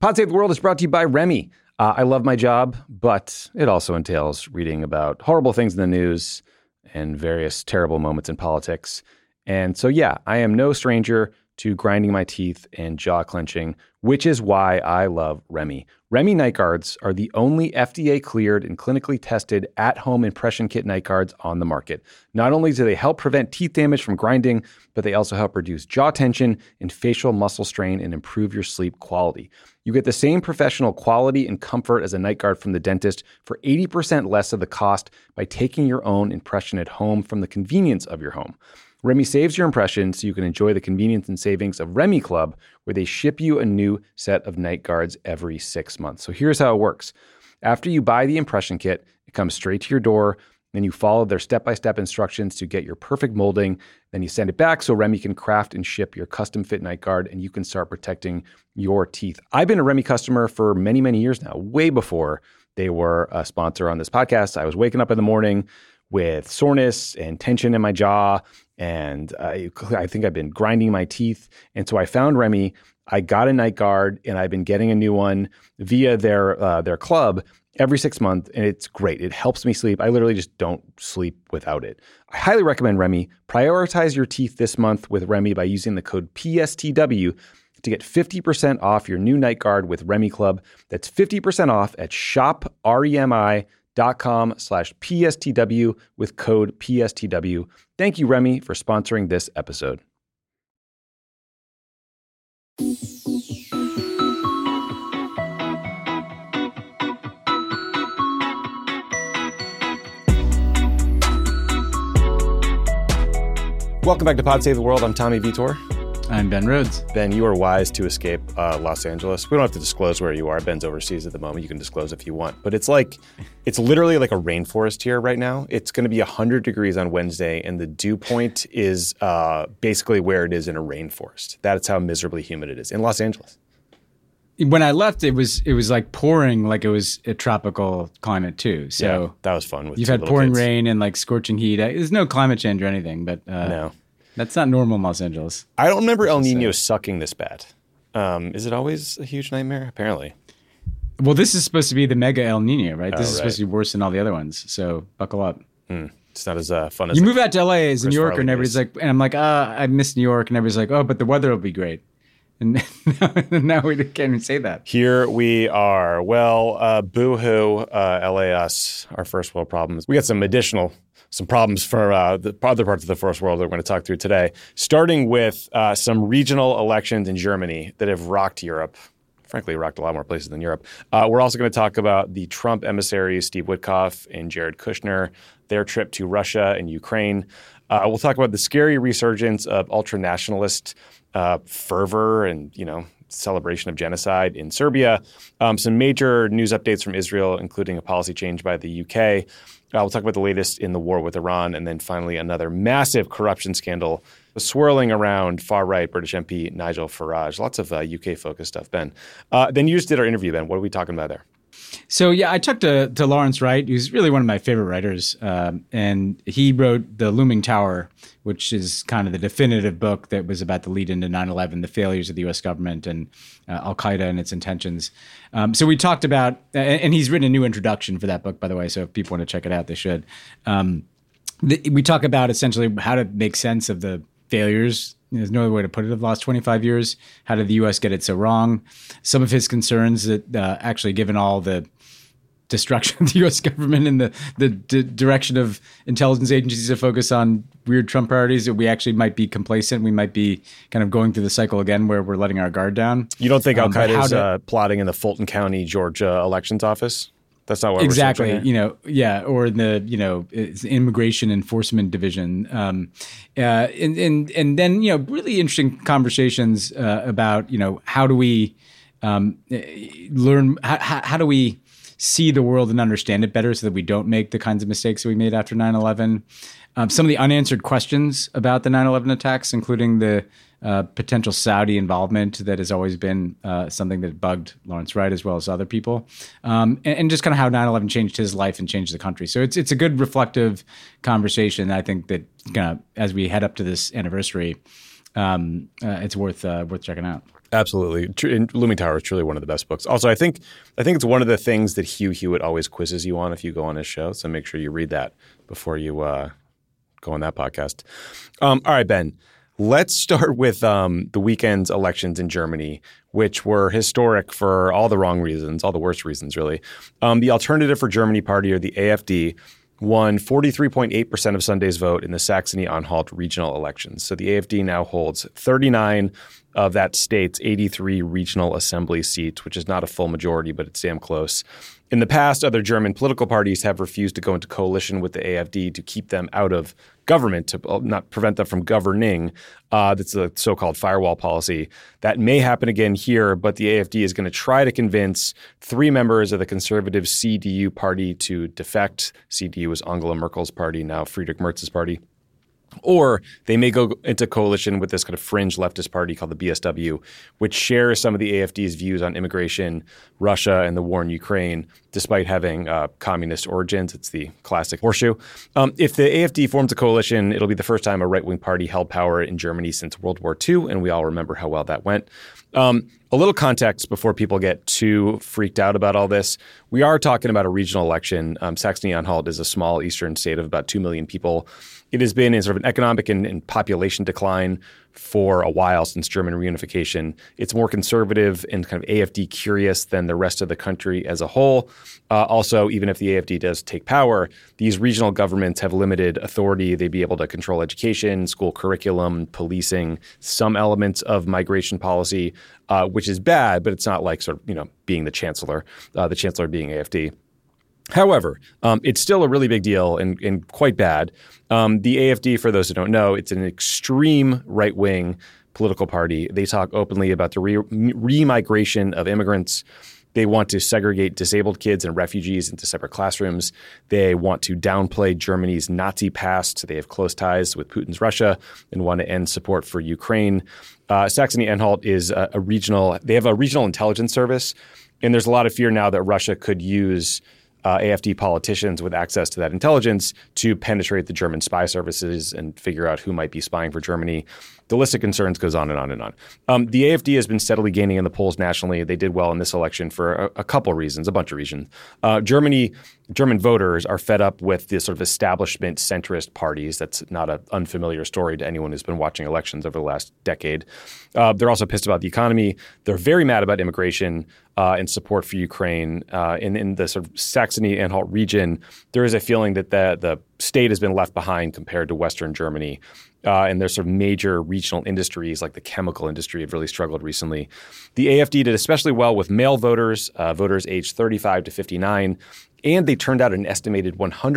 Pod Save the World is brought to you by Remy. I love my job, but it also entails reading about horrible things in the news and various terrible moments in politics. And so, yeah, I am no stranger to grinding my teeth and jaw clenching, which is why I love Remy. Remy night guards are the only FDA-cleared and clinically tested at-home impression kit night guards on the market. Not only do they help prevent teeth damage from grinding, but they also help reduce jaw tension and facial muscle strain and improve your sleep quality. You get the same professional quality and comfort as a night guard from the dentist for 80% less of the cost by taking your own impression at home from the convenience of your home. Remy saves your impression so you can enjoy the convenience and savings of Remy Club, where they ship you a new set of night guards every 6 months. So here's how it works. After you buy the impression kit, it comes straight to your door. Then you follow their step-by-step instructions to get your perfect molding. Then you send it back so Remy can craft and ship your custom-fit night guard, and you can start protecting your teeth. I've been a Remy customer for many, many years now, way before they were a sponsor on this podcast. I was waking up in the morning with soreness and tension in my jaw, and I think I've been grinding my teeth. And so I found Remy. I got a night guard, and I've been getting a new one via their club every 6 months, and it's great. It helps me sleep. I literally just don't sleep without it. I highly recommend Remy. Prioritize your teeth this month with Remy by using the code PSTW to get 50% off your new night guard with Remy Club. That's 50% off at shopremi.com/PSTW with code PSTW. Thank you, Remy, for sponsoring this episode. Welcome back to Pod Save the World. I'm Tommy Vitor. I'm Ben Rhodes. Ben, you are wise to escape Los Angeles. We don't have to disclose where you are. Ben's overseas at the moment. You can disclose if you want. But it's literally like a rainforest here right now. It's going to be 100 degrees on Wednesday, and the dew point is basically where it is in a rainforest. That's how miserably humid it is in Los Angeles. When I left, it was like pouring, like it was a tropical climate too. So yeah, that was fun. You've had pouring rain and like scorching heat. There's no climate change or anything, but no. That's not normal in Los Angeles. I don't remember El Nino sucking this bad. Is it always a huge nightmare? Apparently. Well, this is supposed to be the mega El Nino, right? This is supposed to be worse than all the other ones. So buckle up. It's not as fun as you move out to LA as a New Yorker, and everybody's like, and I'm like, I miss New York, and everybody's like, oh, but the weather will be great. And now we can't even say that. Here we are. Well, boo-hoo, LA us, our first world problems. We got some problems for the other parts of the first world that we're going to talk through today, starting with some regional elections in Germany that have rocked Europe. Frankly, rocked a lot more places than Europe. We're also going to talk about the Trump emissaries, Steve Witkoff and Jared Kushner, their trip to Russia and Ukraine. We'll talk about the scary resurgence of ultra-nationalist fervor and, celebration of genocide in Serbia. Some major news updates from Israel, including a policy change by the UK. We'll talk about the latest in the war with Iran, and then finally another massive corruption scandal swirling around far-right British MP Nigel Farage. Lots of UK-focused stuff, Ben. Then you just did our interview, Ben. What are we talking about there? So, yeah, I talked to Lawrence Wright, who's really one of my favorite writers, and he wrote The Looming Tower, which is kind of the definitive book that was about the lead into 9/11, the failures of the U.S. government and al-Qaeda and its intentions. So we talked about, and he's written a new introduction for that book, by the way, so if people want to check it out, they should. We talk about essentially how to make sense of the failures. There's no other way to put it of the last 25 years. How did the U.S. get it so wrong? Some of his concerns that actually, given all the destruction of the U.S. government and the direction of intelligence agencies to focus on weird Trump priorities, that we actually might be complacent. We might be kind of going through the cycle again where we're letting our guard down. You don't think al-Qaeda is plotting in the Fulton County, Georgia elections office? That's not what exactly, we're or in the, it's Immigration Enforcement Division. And then, really interesting conversations about, how do we learn, how do we see the world and understand it better so that we don't make the kinds of mistakes that we made after 9/11. Some of the unanswered questions about the 9/11 attacks, including the potential Saudi involvement that has always been something that bugged Lawrence Wright as well as other people, and just kind of how 9/11 changed his life and changed the country. So it's a good reflective conversation. I think that as we head up to this anniversary, it's worth checking out. Absolutely. And Looming Tower is truly one of the best books. Also, I think it's one of the things that Hugh Hewitt always quizzes you on if you go on his show. So make sure you read that before you go on that podcast. All right, Ben. Let's start with the weekend's elections in Germany, which were historic for all the wrong reasons, all the worst reasons, really. The Alternative for Germany Party, or the AfD, won 43.8% of Sunday's vote in the Saxony-Anhalt regional elections. So the AfD now holds 39 of that state's 83 regional assembly seats, which is not a full majority, but it's damn close. In the past, other German political parties have refused to go into coalition with the AfD to keep them out of government, to not prevent them from governing. That's a so-called firewall policy. That may happen again here, but the AfD is going to try to convince 3 members of the conservative CDU party to defect. CDU is Angela Merkel's party, now Friedrich Merz's party. Or they may go into coalition with this kind of fringe leftist party called the BSW, which shares some of the AfD's views on immigration, Russia, and the war in Ukraine, despite having communist origins. It's the classic horseshoe. If the AfD forms a coalition, it'll be the first time a right-wing party held power in Germany since World War II, and we all remember how well that went. A little context before people get too freaked out about all this. We are talking about a regional election. Saxony-Anhalt is a small eastern state of about 2 million people. It has been in sort of an economic and population decline for a while since German reunification. It's more conservative and kind of AfD curious than the rest of the country as a whole. Also, even if the AfD does take power, these regional governments have limited authority. They'd be able to control education, school curriculum, policing, some elements of migration policy, which is bad, but it's not like sort of, being the chancellor being AfD. However, it's still a really big deal and quite bad. The AfD, for those who don't know, it's an extreme right-wing political party. They talk openly about the re-migration of immigrants. They want to segregate disabled kids and refugees into separate classrooms. They want to downplay Germany's Nazi past. They have close ties with Putin's Russia and want to end support for Ukraine. Saxony-Anhalt is they have a regional intelligence service, and there's a lot of fear now that Russia could use AfD politicians with access to that intelligence to penetrate the German spy services and figure out who might be spying for Germany. The list of concerns goes on and on and on. The AfD has been steadily gaining in the polls nationally. They did well in this election for a couple reasons, a bunch of reasons. German voters are fed up with this sort of establishment centrist parties. That's not an unfamiliar story to anyone who's been watching elections over the last decade. They're also pissed about the economy. They're very mad about immigration and support for Ukraine. In the sort of Saxony-Anhalt region, there is a feeling that the state has been left behind compared to Western Germany. And there's sort of major regional industries like the chemical industry have really struggled recently. The AfD did especially well with male voters, voters aged 35 to 59, and they turned out an estimated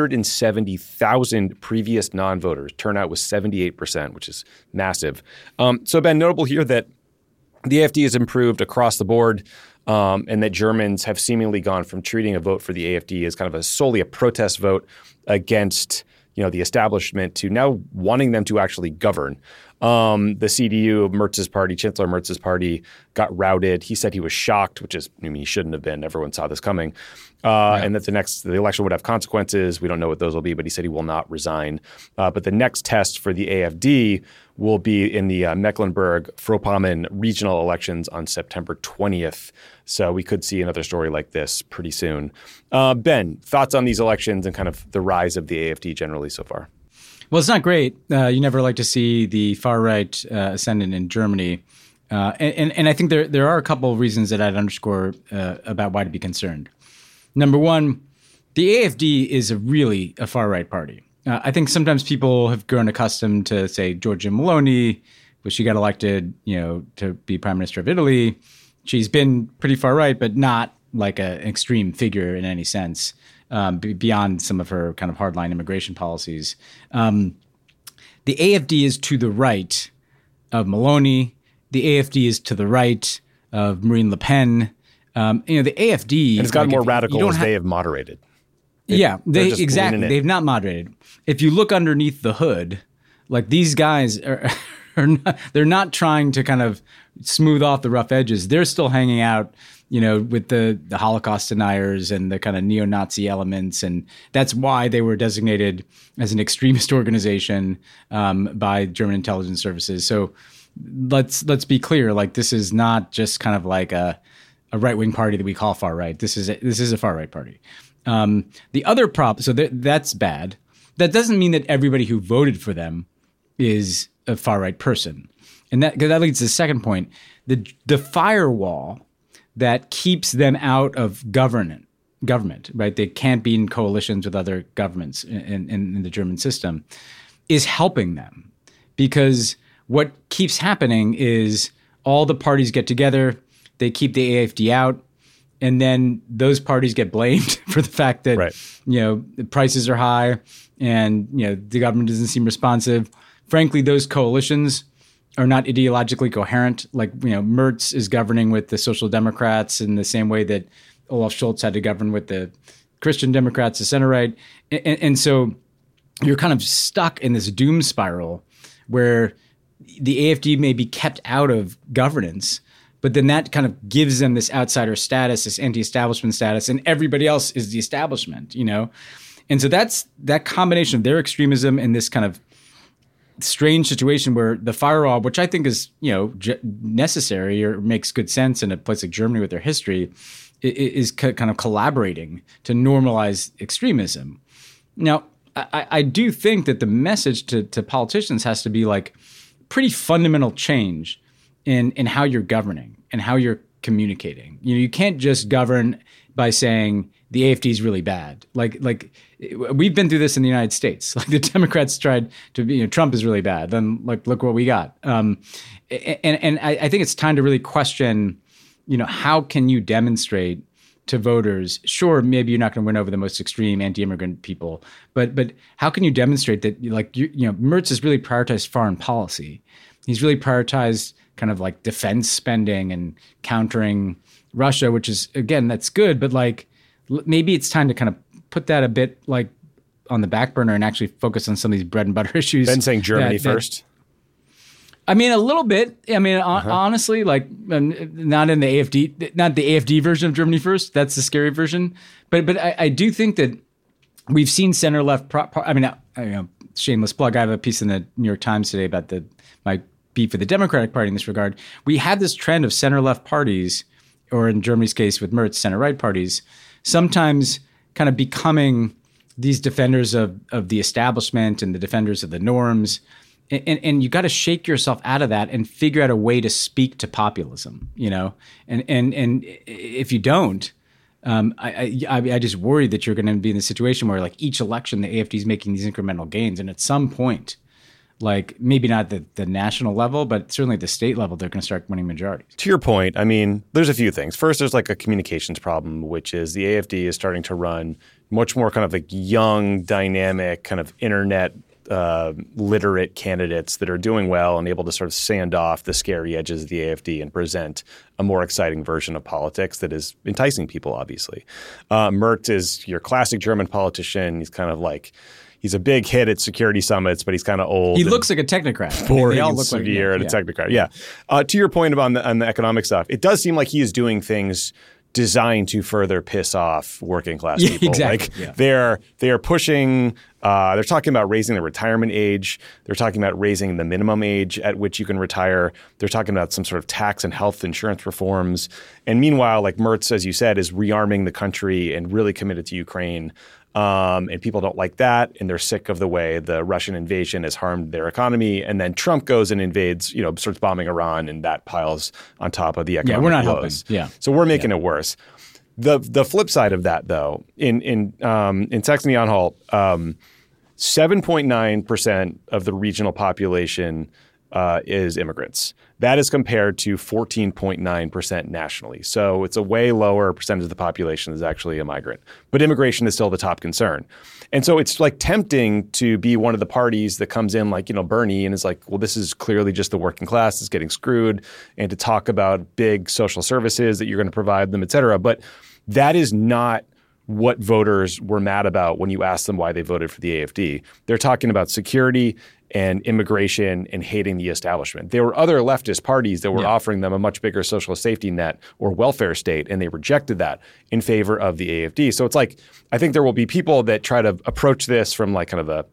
170,000 previous non-voters. Turnout was 78%, which is massive. So, Ben, notable here that the AfD has improved across the board, and that Germans have seemingly gone from treating a vote for the AfD as kind of solely a protest vote against the establishment to now wanting them to actually govern. The CDU, Merz's party, Chancellor Merz's party, got routed. He said he was shocked, he shouldn't have been. Everyone saw this coming. And that the election would have consequences. We don't know what those will be, but he said he will not resign. But the next test for the AfD will be in the Mecklenburg-Vorpommern regional elections on September 20th. So we could see another story like this pretty soon. Ben, thoughts on these elections and kind of the rise of the AfD generally so far? Well, it's not great. You never like to see the far right ascendant in Germany. And I think there are a couple of reasons that I'd underscore about why to be concerned. Number one, the AfD is really a far right party. I think sometimes people have grown accustomed to, say, Giorgia Meloni, but she got elected, to be prime minister of Italy. She's been pretty far right, but not like an extreme figure in any sense, beyond some of her kind of hardline immigration policies. The AfD is to the right of Meloni. The AfD is to the right of Marine Le Pen. The AfD, and it's gotten more radical as they have moderated. Exactly. They've not moderated. If you look underneath the hood, like these guys they're not trying to kind of smooth off the rough edges. They're still hanging out, with the Holocaust deniers and the kind of neo-Nazi elements. And that's why they were designated as an extremist organization by German intelligence services. So let's be clear. Like, this is not just kind of like a right-wing party that we call far right. This is a far right party. The other so that's bad. That doesn't mean that everybody who voted for them is a far right person, and that leads to the second point: the firewall that keeps them out of government. Right? They can't be in coalitions with other governments in the German system, is helping them, because what keeps happening is all the parties get together, they keep the AfD out, and then those parties get blamed for the fact that the prices are high and the government doesn't seem responsive. Frankly, those coalitions are not ideologically coherent. Like, Merz is governing with the Social Democrats in the same way that Olaf Scholz had to govern with the Christian Democrats, the center right. And so you're kind of stuck in this doom spiral where the AfD may be kept out of governance, but then that kind of gives them this outsider status, this anti-establishment status, and everybody else is the establishment, And so that's that combination of their extremism and this kind of strange situation where the firewall, which I think is, necessary or makes good sense in a place like Germany with their history, is kind of collaborating to normalize extremism. Now, I do think that the message to politicians has to be like pretty fundamental change in how you're governing and how you're communicating. You can't just govern by saying the AfD is really bad. Like we've been through this in the United States. Like, the Democrats tried to Trump is really bad. Then look what we got. And I think it's time to really question, how can you demonstrate to voters? Sure, maybe you're not going to win over the most extreme anti-immigrant people, but how can you demonstrate that Merz has really prioritized foreign policy? He's really prioritized kind of like defense spending and countering Russia, which is, again, that's good, but like maybe it's time to kind of put that a bit like on the back burner and actually focus on some of these bread and butter issues. Ben saying Germany first. I mean, a little bit. I mean, honestly, like not in the AfD version of Germany first. That's the scary version. But I do think that we've seen center left. Shameless plug. I have a piece in the New York Times today about my beef with the Democratic Party in this regard. We had this trend of center left parties, or in Germany's case with Merz, center right parties, sometimes kind of becoming these defenders of the establishment and the defenders of the norms. And you got to shake yourself out of that and figure out a way to speak to populism, And if you don't, I just worry that you're going to be in the situation where, like, each election the AfD is making these incremental gains, and at some point, like maybe not the national level, but certainly at the state level, they're going to start winning majorities. To your point, I mean, there's a few things. First, there's like a communications problem, which is the AfD is starting to run much more kind of like young, dynamic, kind of internet literate candidates that are doing well and able to sort of sand off the scary edges of the AfD and present a more exciting version of politics that is enticing people, obviously. Merz is your classic German politician. He's kind of like he's a big hit at security summits, but he's kind of old. He looks like a technocrat. Boring and severe and a technocrat. Yeah. To your point about on the economic stuff, it does seem like he is doing things designed to further piss off working class people. Exactly. Like they are pushing. They're talking about raising the retirement age. They're talking about raising the minimum age at which you can retire. They're talking about some sort of tax and health insurance reforms. And meanwhile, like Merz, as you said, is rearming the country and really committed to Ukraine. And people don't like that, and they're sick of the way the Russian invasion has harmed their economy. And then Trump goes and invades, starts bombing Iran, and that piles on top of the economic we're not woes. helping. Yeah, so we're making it worse. The flip side of that, though, in Saxony-Anhalt, 7.9% of the regional population is immigrants. That is compared to 14.9% nationally. So it's a way lower percentage of the population is actually a migrant. But immigration is still the top concern. And so it's like tempting to be one of the parties that comes in like, Bernie and is like, well, this is clearly just the working class that's getting screwed, and to talk about big social services that you're going to provide them, et cetera. But that is not what voters were mad about when you asked them why they voted for the AfD. They're talking about security and immigration and hating the establishment. There were other leftist parties that were offering them a much bigger social safety net or welfare state, and they rejected that in favor of the AfD. So it's like, I think there will be people that try to approach this from like kind of a,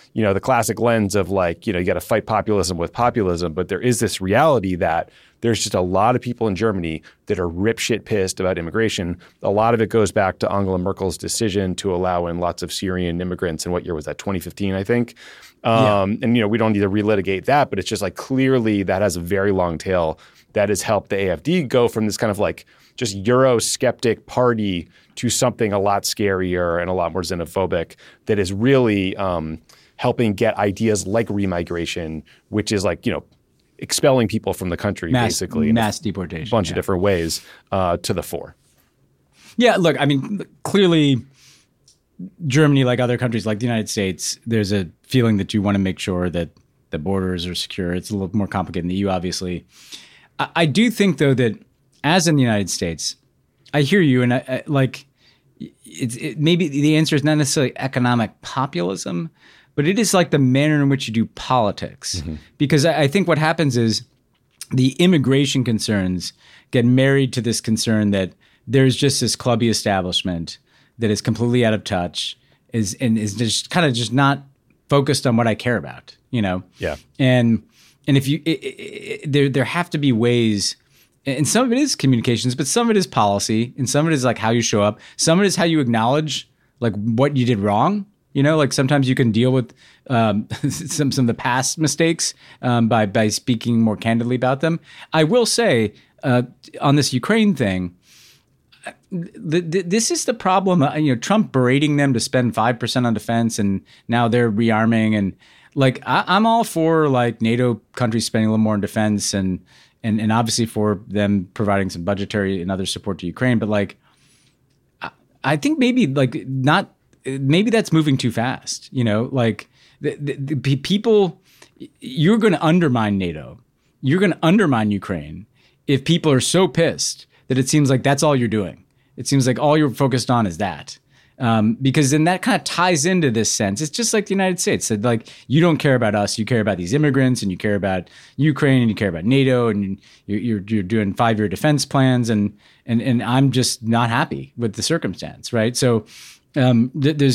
the classic lens of like, you got to fight populism with populism. But there is this reality that there's just a lot of people in Germany that are ripshit pissed about immigration. A lot of it goes back to Angela Merkel's decision to allow in lots of Syrian immigrants. In what year was that? 2015, I think. And, we don't need to relitigate that, but it's just like clearly that has a very long tail that has helped the AfD go from this kind of like just Eurosceptic party to something a lot scarier and a lot more xenophobic that is really helping get ideas like remigration, which is like, expelling people from the country basically. Mass deportation. A bunch of different ways to the fore. Yeah, look, I mean, clearly Germany, like other countries like the United States, there's a feeling that you want to make sure that the borders are secure. It's a little more complicated in the EU, obviously. I do think, though, that as in the United States, I hear you, and maybe the answer is not necessarily economic populism, but it is like the manner in which you do politics. Mm-hmm. Because I think what happens is the immigration concerns get married to this concern that there's just this clubby establishment that is completely out of touch, is just kind of just not focused on what I care about, Yeah. And if you there have to be ways, and some of it is communications, but some of it is policy, and some of it is like how you show up. Some of it is how you acknowledge like what you did wrong. Like sometimes you can deal with some of the past mistakes by speaking more candidly about them. I will say on this Ukraine thing, this is the problem. Trump berating them to spend 5% on defense, and now they're rearming. And like I'm all for like NATO countries spending a little more on defense, and obviously for them providing some budgetary and other support to Ukraine. But like I think maybe like not. Maybe that's moving too fast. Like the people, you're going to undermine NATO. You're going to undermine Ukraine if people are so pissed that it seems like that's all you're doing. It seems like all you're focused on is that. Because then that kind of ties into this sense. It's just like the United States. That like you don't care about us, you care about these immigrants, and you care about Ukraine, and you care about NATO, and you're doing 5-year defense plans, and I'm just not happy with the circumstance, right? So I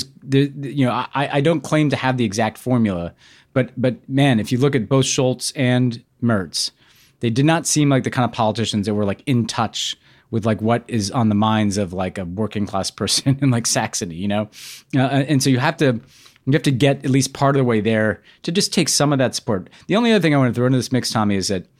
don't claim to have the exact formula, but man, if you look at both Schultz and Merz, they did not seem like the kind of politicians that were like in touch with like what is on the minds of like a working class person in like Saxony, and so you have to get at least part of the way there to just take some of that support. The only other thing I want to throw into this mix, Tommy, is that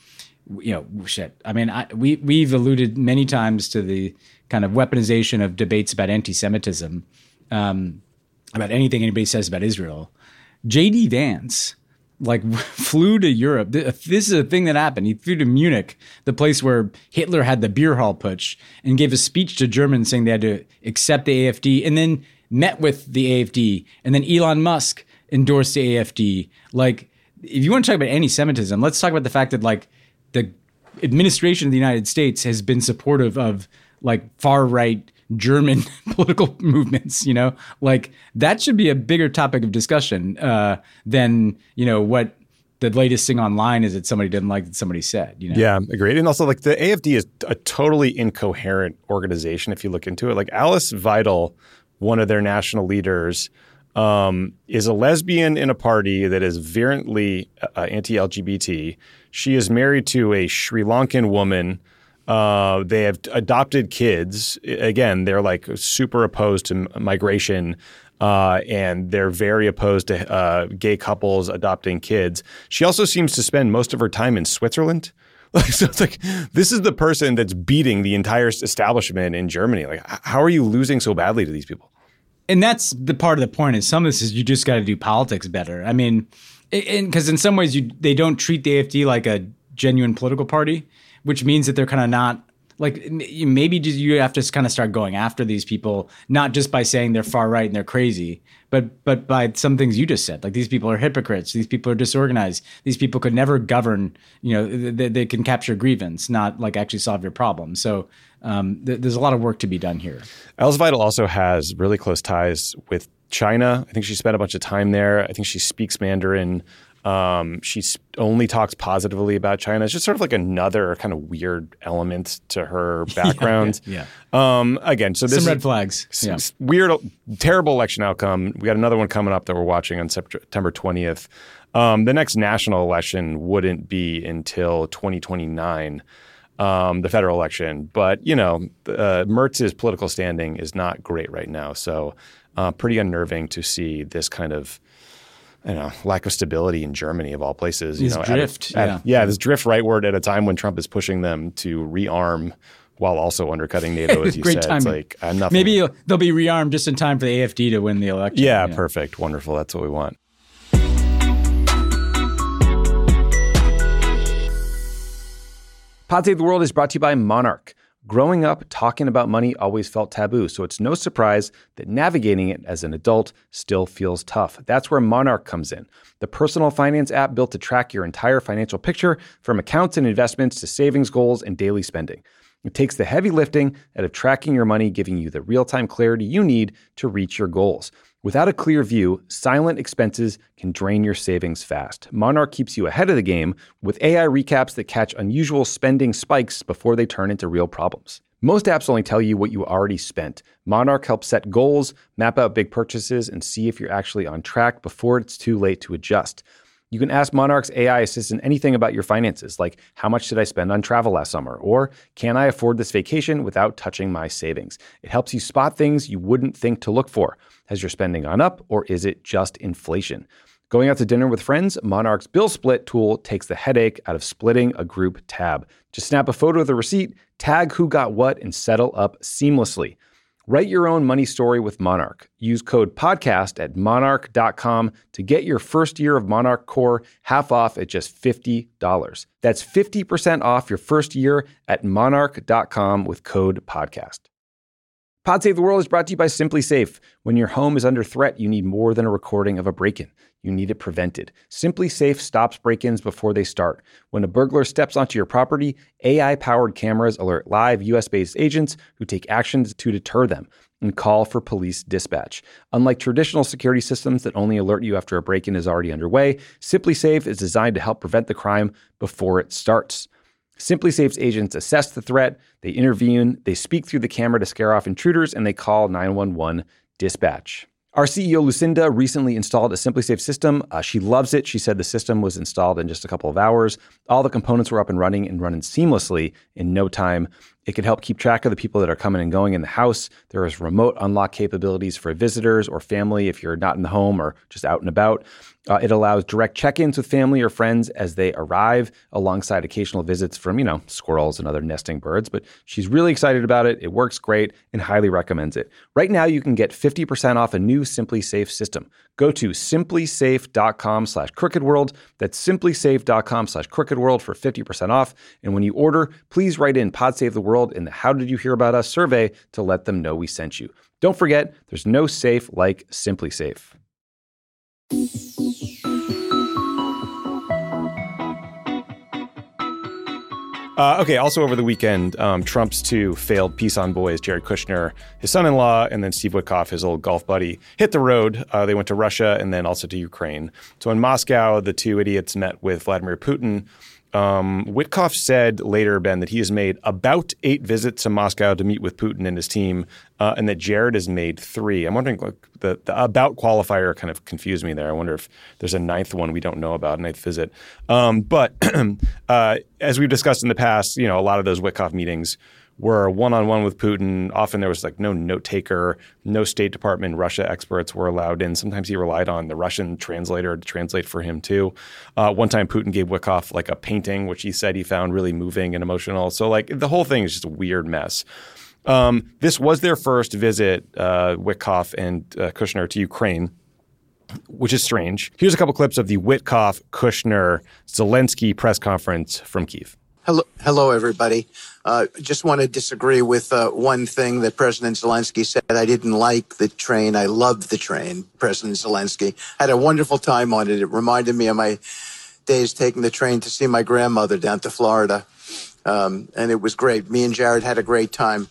I mean, we've alluded many times to the kind of weaponization of debates about anti-Semitism, about anything anybody says about Israel. J.D. Vance flew to Europe. This is a thing that happened. He flew to Munich, the place where Hitler had the beer hall putsch, and gave a speech to Germans saying they had to accept the AfD, and then met with the AfD, and then Elon Musk endorsed the AfD. Like, if you want to talk about anti-Semitism, let's talk about the fact that like the administration of the United States has been supportive of like far-right German political movements, like that should be a bigger topic of discussion than, what the latest thing online is that somebody didn't like that somebody said, Yeah, agreed. And also like the AfD is a totally incoherent organization if you look into it. Like Alice Weidel, one of their national leaders, is a lesbian in a party that is virulently anti-LGBT. She is married to a Sri Lankan woman. They have adopted kids. Again, they're like super opposed to migration, and they're very opposed to gay couples adopting kids. She also seems to spend most of her time in Switzerland. So it's like, this is the person that's beating the entire establishment in Germany. Like, how are you losing so badly to these people? And that's the part of the point is some of this is you just got to do politics better. I mean, because in some ways they don't treat the AfD like a genuine political party, which means that they're kind of not like maybe you have to kind of start going after these people, not just by saying they're far right and they're crazy, but by some things you just said, like these people are hypocrites, these people are disorganized, these people could never govern, they can capture grievance, not like actually solve your problem. So there's a lot of work to be done here. Alice Weidel also has really close ties with China. I think she spent a bunch of time there. I think she speaks Mandarin. She only talks positively about China. It's just sort of like another kind of weird element to her background. Yeah. Again, so this some red flags. Yeah. Weird, terrible election outcome. We got another one coming up that we're watching on September 20th. The next national election wouldn't be until 2029. The federal election. But, Mertz's political standing is not great right now. So pretty unnerving to see this kind of, lack of stability in Germany of all places. This drift. This drift rightward at a time when Trump is pushing them to rearm while also undercutting NATO, as you Great said. timing. It's like nothing. Maybe they'll be rearmed just in time for the AfD to win the election. Yeah, perfect. Wonderful. That's what we want. Pod Save the World is brought to you by Monarch. Growing up, talking about money always felt taboo, so it's no surprise that navigating it as an adult still feels tough. That's where Monarch comes in, the personal finance app built to track your entire financial picture, from accounts and investments to savings goals and daily spending. It takes the heavy lifting out of tracking your money, giving you the real-time clarity you need to reach your goals. Without a clear view, silent expenses can drain your savings fast. Monarch keeps you ahead of the game with AI recaps that catch unusual spending spikes before they turn into real problems. Most apps only tell you what you already spent. Monarch helps set goals, map out big purchases, and see if you're actually on track before it's too late to adjust. You can ask Monarch's AI assistant anything about your finances, like how much did I spend on travel last summer? Or can I afford this vacation without touching my savings? It helps you spot things you wouldn't think to look for. Has your spending gone up, or is it just inflation? Going out to dinner with friends, Monarch's Bill Split tool takes the headache out of splitting a group tab. Just snap a photo of the receipt, tag who got what, and settle up seamlessly. Write your own money story with Monarch. Use code podcast at monarch.com to get your first year of Monarch Core half off at just $50. That's 50% off your first year at monarch.com with code podcast. Pod Save the World is brought to you by Simply Safe. When your home is under threat, you need more than a recording of a break-in. You need it prevented. Simply Safe stops break-ins before they start. When a burglar steps onto your property, AI-powered cameras alert live US-based agents who take actions to deter them and call for police dispatch. Unlike traditional security systems that only alert you after a break-in is already underway, Simply Safe is designed to help prevent the crime before it starts. Simply Safe's agents assess the threat, they intervene, they speak through the camera to scare off intruders, and they call 911 dispatch. Our CEO, Lucinda, recently installed a Simply Safe system. She loves it. She said the system was installed in just a couple of hours. All the components were up and running seamlessly in no time. It can help keep track of the people that are coming and going in the house. There is remote unlock capabilities for visitors or family if you're not in the home or just out and about. It allows direct check-ins with family or friends as they arrive, alongside occasional visits from, squirrels and other nesting birds. But she's really excited about it. It works great and highly recommends it. Right now, you can get 50% off a new Simply Safe system. Go to simplysafe.com/crookedworld. That's simplysafe.com/crookedworld for 50% off. And when you order, please write in Pod Save the World in the How Did You Hear About Us survey to let them know we sent you. Don't forget, there's no safe like Simply Safe. Also over the weekend, Trump's two failed peace envoys, Jared Kushner, his son-in-law, and then Steve Witkoff, his old golf buddy, hit the road. They went to Russia and then also to Ukraine. So in Moscow, the two idiots met with Vladimir Putin. Witkoff said later, Ben, that he has made about 8 visits to Moscow to meet with Putin and his team, and that Jared has made 3. I'm wondering, the about qualifier kind of confused me there. I wonder if there's a 9th one we don't know about, 9th visit. But as we've discussed in the past, a lot of those Witkoff meetings were one-on-one with Putin. Often there was no note taker, no State Department Russia experts were allowed in. Sometimes he relied on the Russian translator to translate for him too. One time Putin gave Witkoff a painting, which he said he found really moving and emotional. So the whole thing is just a weird mess. This was their first visit, Witkoff and Kushner, to Ukraine, which is strange. Here's a couple clips of the Witkoff-Kushner-Zelensky press conference from Kyiv. Hello, everybody. Just want to disagree with one thing that President Zelensky said. I didn't like the train. I loved the train, President Zelensky. Had a wonderful time on it. It reminded me of my days taking the train to see my grandmother down to Florida. And it was great. Me and Jared had a great time.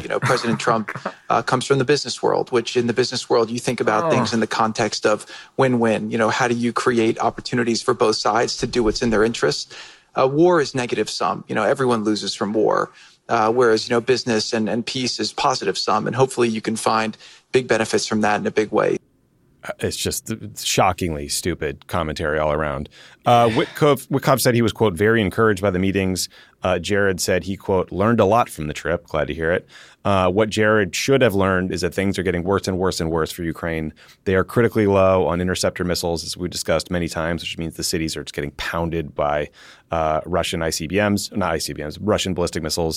President Trump comes from the business world, which in the business world, you think about things in the context of win-win. How do you create opportunities for both sides to do what's in their interest? War is negative sum. Everyone loses from war. Whereas, business and peace is positive sum. And hopefully you can find big benefits from that in a big way. It's just shockingly stupid commentary all around. Witkoff said he was, quote, very encouraged by the meetings. Jared said he, quote, learned a lot from the trip. Glad to hear it. What Jared should have learned is that things are getting worse and worse and worse for Ukraine. They are critically low on interceptor missiles, as we discussed many times, which means the cities are just getting pounded by Russian Russian ballistic missiles.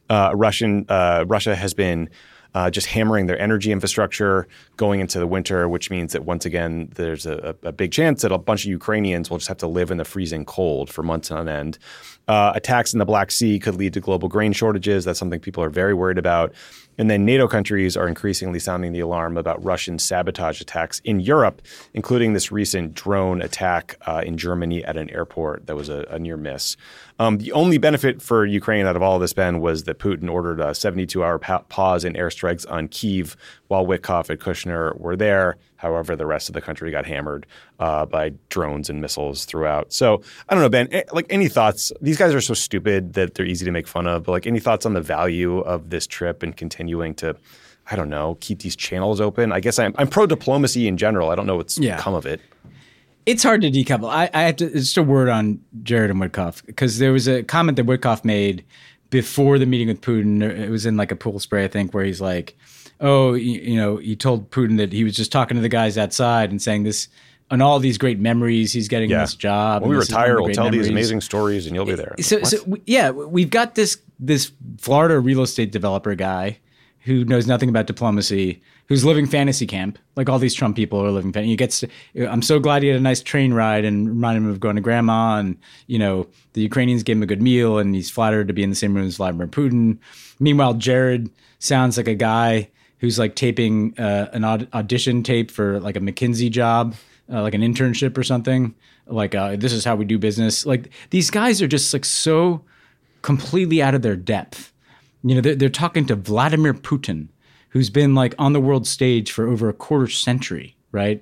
Russia has been just hammering their energy infrastructure going into the winter, which means that once again, there's a big chance that a bunch of Ukrainians will just have to live in the freezing cold for months on end. Attacks in the Black Sea could lead to global grain shortages. That's something people are very worried about. And then NATO countries are increasingly sounding the alarm about Russian sabotage attacks in Europe, including this recent drone attack in Germany at an airport that was a near miss. The only benefit for Ukraine out of all of this, Ben, was that Putin ordered a 72-hour pause in airstrikes on Kyiv while Witkoff and Kushner were there. However, the rest of the country got hammered by drones and missiles throughout. So I don't know, Ben, any thoughts? These guys are so stupid that they're easy to make fun of, but any thoughts on the value of this trip and continuing to, I don't know, keep these channels open? I guess I'm pro-diplomacy in general. I don't know what's come of it. It's hard to decouple. I have to just a word on Jared and Witkoff, because there was a comment that Witkoff made before the meeting with Putin. It was in a pool spray, I think, where he's like, oh, he told Putin that he was just talking to the guys outside and saying this, and all these great memories he's getting in this job. When we retire, we'll tell these amazing stories and you'll be there. We've got this Florida real estate developer guy who knows nothing about diplomacy, who's living fantasy camp, like all these Trump people are living fantasy. I'm so glad he had a nice train ride and reminded him of going to grandma, and the Ukrainians gave him a good meal, and he's flattered to be in the same room as Vladimir Putin. Meanwhile, Jared sounds like a guy who's taping an audition tape for a McKinsey job, like an internship or something. This is how we do business. These guys are just so completely out of their depth. They're talking to Vladimir Putin, who's been on the world stage for over a quarter century, right?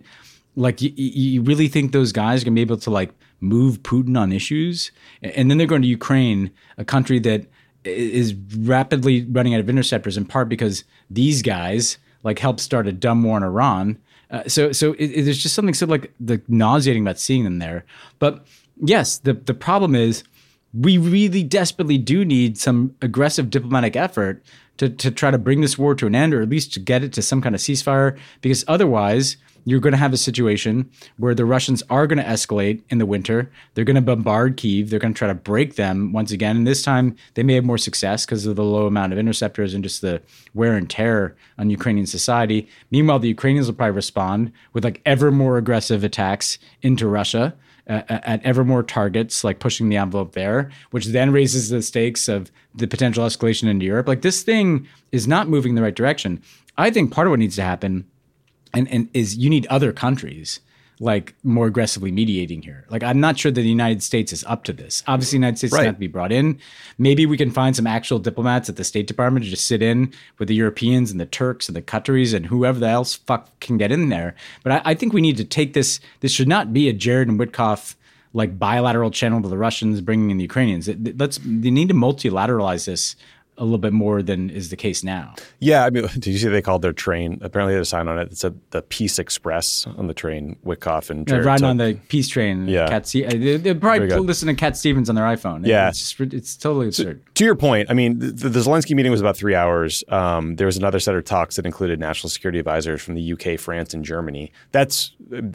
You really think those guys are gonna be able to move Putin on issues? And then they're going to Ukraine, a country that is rapidly running out of interceptors, in part because these guys helped start a dumb war in Iran. So there's just something the nauseating about seeing them there. But yes, the problem is, we really desperately do need some aggressive diplomatic effort to try to bring this war to an end, or at least to get it to some kind of ceasefire, because otherwise you're going to have a situation where the Russians are going to escalate in the winter. They're going to bombard Kyiv. They're going to try to break them once again. And this time they may have more success because of the low amount of interceptors and just the wear and tear on Ukrainian society. Meanwhile, the Ukrainians will probably respond with ever more aggressive attacks into Russia. At ever more targets, pushing the envelope there, which then raises the stakes of the potential escalation into Europe. This thing is not moving in the right direction. I think part of what needs to happen and is you need other countries more aggressively mediating here. I'm not sure that the United States is up to this. Obviously, the United States doesn't have to be brought in. Maybe we can find some actual diplomats at the State Department to just sit in with the Europeans and the Turks and the Qataris and whoever else can get in there. But I think we need to take this. This should not be a Jared and Witkoff bilateral channel to the Russians bringing in the Ukrainians. They need to multilateralize this a little bit more than is the case now. Yeah, did you see they called their train? Apparently, they had a sign on it that said the Peace Express on the train. Witkoff and Jared riding on the peace train. Yeah, they're probably listening to Cat Stevens on their iPhone. Yeah, it's totally absurd. To your point, the Zelensky meeting was about 3 hours. There was another set of talks that included national security advisors from the UK, France, and Germany. That's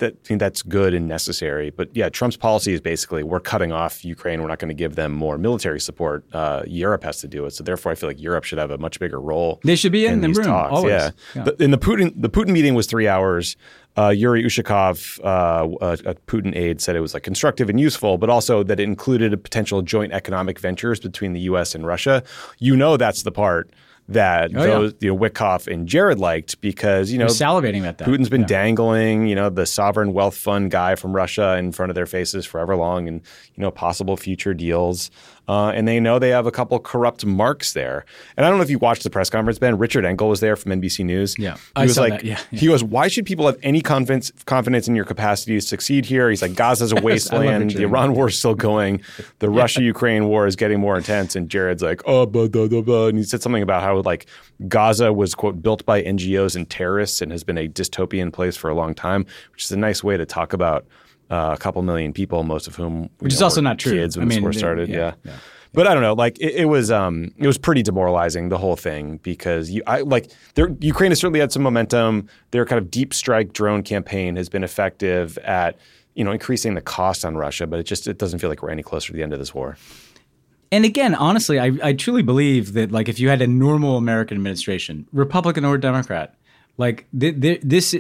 good and necessary. But yeah, Trump's policy is basically we're cutting off Ukraine. We're not going to give them more military support. Europe has to do it. So therefore, I feel like Europe should have a much bigger role. They should be in the these room. Talks. Always. Yeah. The Putin meeting was 3 hours. Yuri Ushakov, a Putin aide, said it was constructive and useful, but also that it included a potential joint economic ventures between the U.S. and Russia. That's the part that Witkoff and Jared liked because They're salivating about that. Putin's been dangling the sovereign wealth fund guy from Russia in front of their faces forever long, and possible future deals. And they know they have a couple corrupt marks there. And I don't know if you watched the press conference, Ben. Richard Engel was there from NBC News. Yeah, he was like, he goes, "Why should people have any confidence in your capacity to succeed here?" He's like, "Gaza's a wasteland. The Iran war is still going. The Russia-Ukraine war is getting more intense." And Jared's like, "Oh, blah, blah, blah, blah." And he said something about how like Gaza was, quote, built by NGOs and terrorists and has been a dystopian place for a long time, which is a nice way to talk about a couple million people, most of whom which is also not true. Kids when this war started, yeah. But I don't know, like it was pretty demoralizing, the whole thing, because Ukraine has certainly had some momentum. Their kind of deep strike drone campaign has been effective at increasing the cost on Russia, but it doesn't feel like we're any closer to the end of this war. And again, honestly, I truly believe that like if you had a normal American administration, Republican or Democrat, like this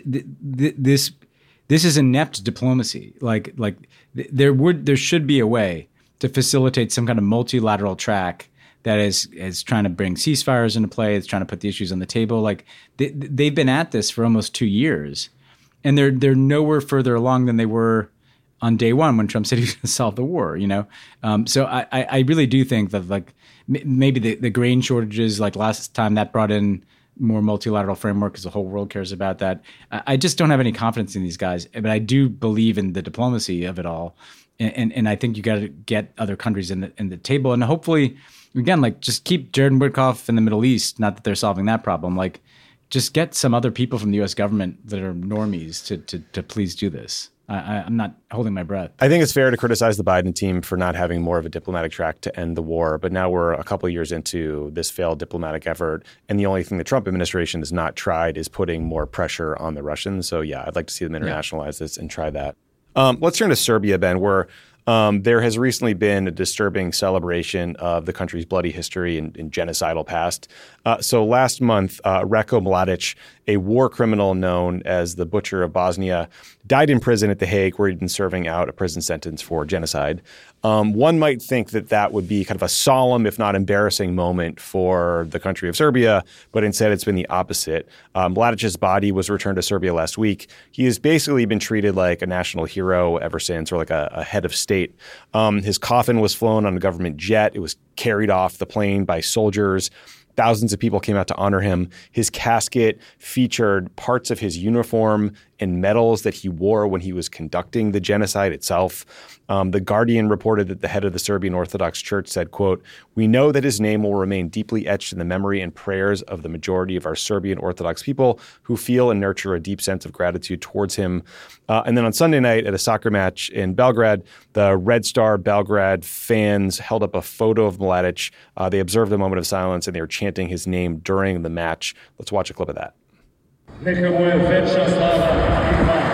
is inept diplomacy. Like there should be a way to facilitate some kind of multilateral track that is trying to bring ceasefires into play. It's trying to put the issues on the table. Like they've been at this for almost 2 years, and they're nowhere further along than they were on day one when Trump said he was going to solve the war. So I really do think that like maybe the grain shortages, like last time, that brought in more multilateral framework because the whole world cares about that. I just don't have any confidence in these guys, but I do believe in the diplomacy of it all. And I think you got to get other countries in the table, and hopefully, again, like just keep Jared and Witkoff in the Middle East. Not that they're solving that problem. Like, just get some other people from the U.S. government that are normies to please do this. I'm not holding my breath. I think it's fair to criticize the Biden team for not having more of a diplomatic track to end the war. But now we're a couple of years into this failed diplomatic effort, and the only thing the Trump administration has not tried is putting more pressure on the Russians. So yeah, I'd like to see them internationalize this and try that. Let's turn to Serbia, Ben, where there has recently been a disturbing celebration of the country's bloody history and genocidal past. So last month, Ratko Mladic, a war criminal known as the Butcher of Bosnia, died in prison at The Hague, where he'd been serving out a prison sentence for genocide. One might think that would be kind of a solemn, if not embarrassing, moment for the country of Serbia, but instead it's been the opposite. Mladic's body was returned to Serbia last week. He has basically been treated like a national hero ever since, or like a head of state. His coffin was flown on a government jet. It was carried off the plane by soldiers. Thousands of people came out to honor him. His casket featured parts of his uniform and medals that he wore when he was conducting the genocide itself. The Guardian reported that the head of the Serbian Orthodox Church said, quote, "We know that his name will remain deeply etched in the memory and prayers of the majority of our Serbian Orthodox people who feel and nurture a deep sense of gratitude towards him." And then on Sunday night at a soccer match in Belgrade, the Red Star Belgrade fans held up a photo of Mladic. They observed a moment of silence and they were chanting his name during the match. Let's watch a clip of that. Neka mu je večna slava.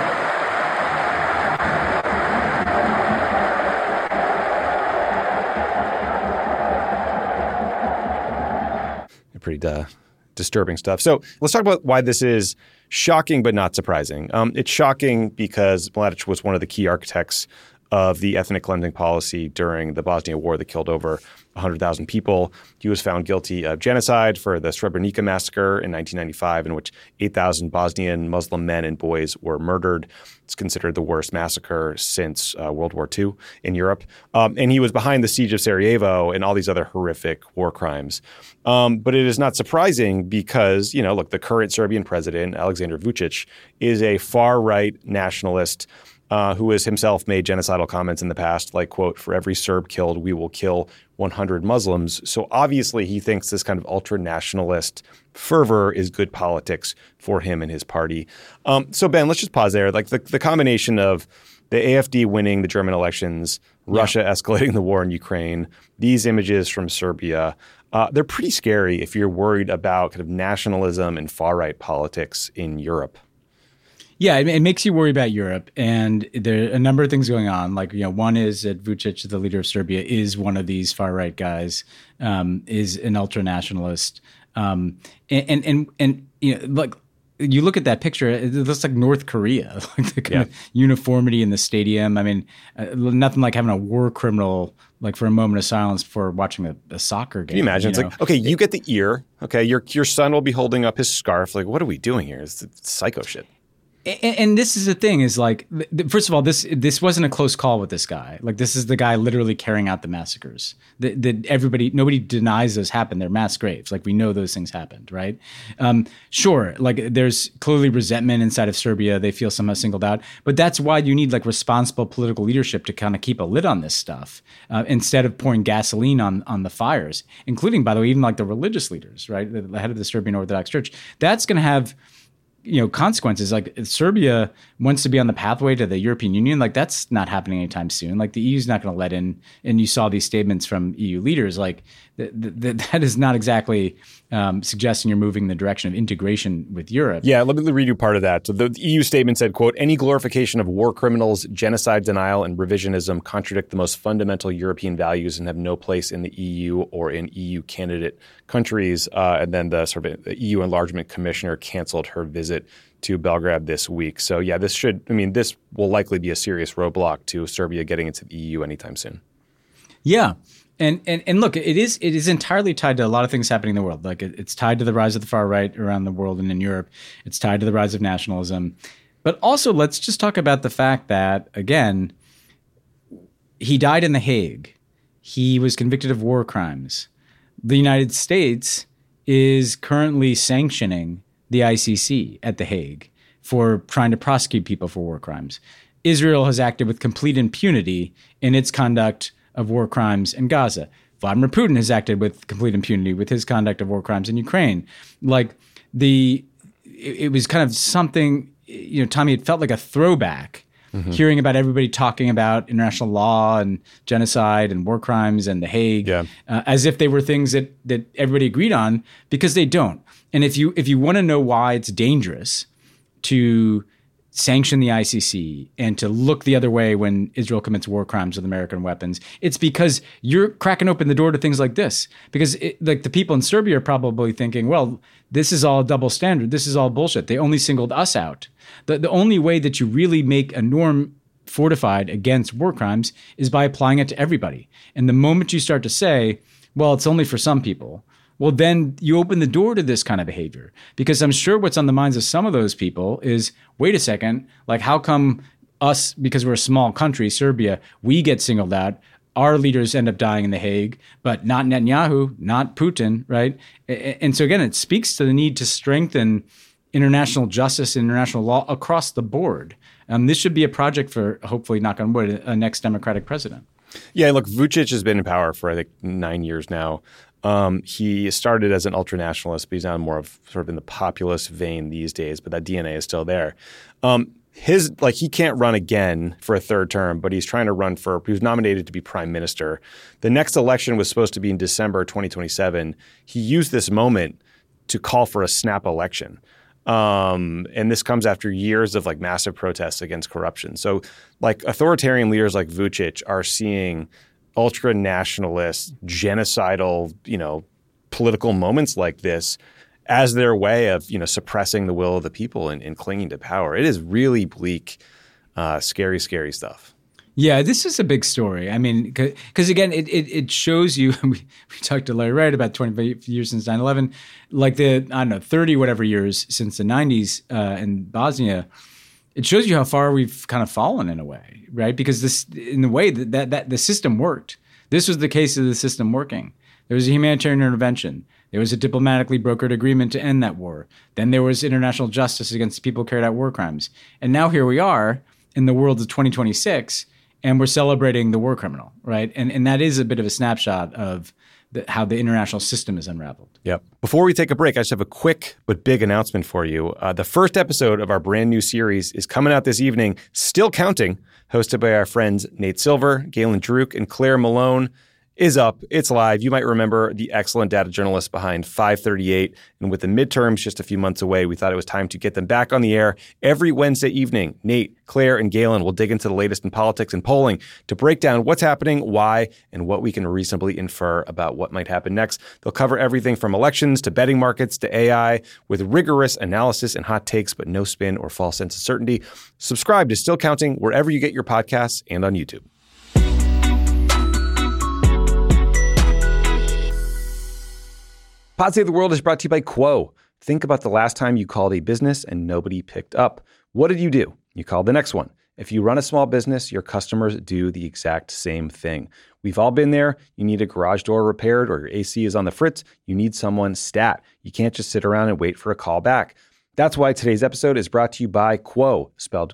Pretty disturbing stuff. So let's talk about why this is shocking but not surprising. It's shocking because Mladic was one of the key architects of the ethnic cleansing policy during the Bosnia War that killed over 100,000 people. He was found guilty of genocide for the Srebrenica massacre in 1995, in which 8,000 Bosnian Muslim men and boys were murdered. It's considered the worst massacre since World War II in Europe. And he was behind the siege of Sarajevo and all these other horrific war crimes. But it is not surprising because, look, the current Serbian president, Aleksandar Vučić, is a far-right nationalist who has himself made genocidal comments in the past, like, quote, "For every Serb killed, we will kill 100 Muslims." So obviously he thinks this kind of ultra-nationalist fervor is good politics for him and his party. So Ben, let's just pause there. Like the combination of the AfD winning the German elections, Russia escalating the war in Ukraine, these images from Serbia, they're pretty scary if you're worried about kind of nationalism and far-right politics in Europe. Yeah, it makes you worry about Europe, and there are a number of things going on. Like, one is that Vučić, the leader of Serbia, is one of these far right guys, is an ultra nationalist, and like you look at that picture, it looks like North Korea, like the kind of uniformity in the stadium. I mean, nothing like having a war criminal like for a moment of silence before watching a soccer game. Can you imagine? It's like, okay, you get the ear. Okay, your son will be holding up his scarf. Like, what are we doing here? It's psycho shit. And this is the thing is like, first of all, this wasn't a close call with this guy. Like, this is the guy literally carrying out the massacres. Nobody denies those happened. They're mass graves. Like, we know those things happened, right? Sure, like there's clearly resentment inside of Serbia. They feel somehow singled out. But that's why you need like responsible political leadership to kind of keep a lid on this stuff instead of pouring gasoline on the fires, including, by the way, even like the religious leaders, right? The head of the Serbian Orthodox Church. That's going to have consequences. Like, if Serbia wants to be on the pathway to the European Union, like that's not happening anytime soon. Like, the EU is not going to let in. And you saw these statements from EU leaders. Like, that is not exactly suggesting you're moving in the direction of integration with Europe. Yeah, let me read you part of that. So the EU statement said, quote, "Any glorification of war criminals, genocide denial, and revisionism contradict the most fundamental European values and have no place in the EU or in EU candidate countries." And then the EU Enlargement Commissioner canceled her visit to Belgrade this week. So yeah, this will likely be a serious roadblock to Serbia getting into the EU anytime soon. Yeah. And look, it is entirely tied to a lot of things happening in the world. Like, it's tied to the rise of the far right around the world and in Europe. It's tied to the rise of nationalism. But also, let's just talk about the fact that, again, he died in The Hague. He was convicted of war crimes. The United States is currently sanctioning the ICC at The Hague for trying to prosecute people for war crimes. Israel has acted with complete impunity in its conduct of war crimes in Gaza. Vladimir Putin has acted with complete impunity with his conduct of war crimes in Ukraine. Like, it was kind of something, Tommy, it felt like a throwback hearing about everybody talking about international law and genocide and war crimes and The Hague as if they were things that everybody agreed on, because they don't. And if you want to know why it's dangerous to sanction the ICC and to look the other way when Israel commits war crimes with American weapons, it's because you're cracking open the door to things like this. Because like, the people in Serbia are probably thinking, well, this is all double standard. This is all bullshit. They only singled us out. The only way that you really make a norm fortified against war crimes is by applying it to everybody. And the moment you start to say, well, it's only for some people, well, then you open the door to this kind of behavior. Because I'm sure what's on the minds of some of those people is, wait a second, like, how come us, because we're a small country, Serbia, we get singled out, our leaders end up dying in The Hague, but not Netanyahu, not Putin, right? And so again, it speaks to the need to strengthen international justice and international law across the board. This should be a project for, hopefully, knock on wood, a next Democratic president. Yeah, look, Vučić has been in power for, I think, 9 years now. He started as an ultranationalist, but he's now more of sort of in the populist vein these days, but that DNA is still there. He can't run again for a third term, but he's trying to run he was nominated to be prime minister. The next election was supposed to be in December 2027. He used this moment to call for a snap election. And this comes after years of like massive protests against corruption. So like, authoritarian leaders like Vučić are seeing ultra-nationalist, genocidal, political moments like this as their way of, suppressing the will of the people and clinging to power. It is really bleak, scary, scary stuff. Yeah, this is a big story. I mean, because again, it shows you, we talked to Larry Wright about 25 years since 9/11, like 30 whatever years since the 90s in Bosnia. It shows you how far we've kind of fallen in a way, right? Because this, in the way that the system worked, this was the case of the system working. There was a humanitarian intervention. There was a diplomatically brokered agreement to end that war. Then there was international justice against people who carried out war crimes. And now here we are in the world of 2026, and we're celebrating the war criminal, right? And that is a bit of a snapshot of how the international system is unraveled. Yep. Before we take a break, I just have a quick but big announcement for you. The first episode of our brand new series is coming out this evening, Still Counting, hosted by our friends Nate Silver, Galen Druk, and Claire Malone. Is up. It's live. You might remember the excellent data journalists behind 538. And with the midterms just a few months away, we thought it was time to get them back on the air every Wednesday evening. Nate, Claire, and Galen will dig into the latest in politics and polling to break down what's happening, why, and what we can reasonably infer about what might happen next. They'll cover everything from elections to betting markets to AI with rigorous analysis and hot takes, but no spin or false sense of certainty. Subscribe to Still Counting wherever you get your podcasts and on YouTube. Pod Save the World is brought to you by Quo. Think about the last time you called a business and nobody picked up. What did you do? You called the next one. If you run a small business, your customers do the exact same thing. We've all been there. You need a garage door repaired or your AC is on the fritz. You need someone stat. You can't just sit around and wait for a call back. That's why today's episode is brought to you by Quo, spelled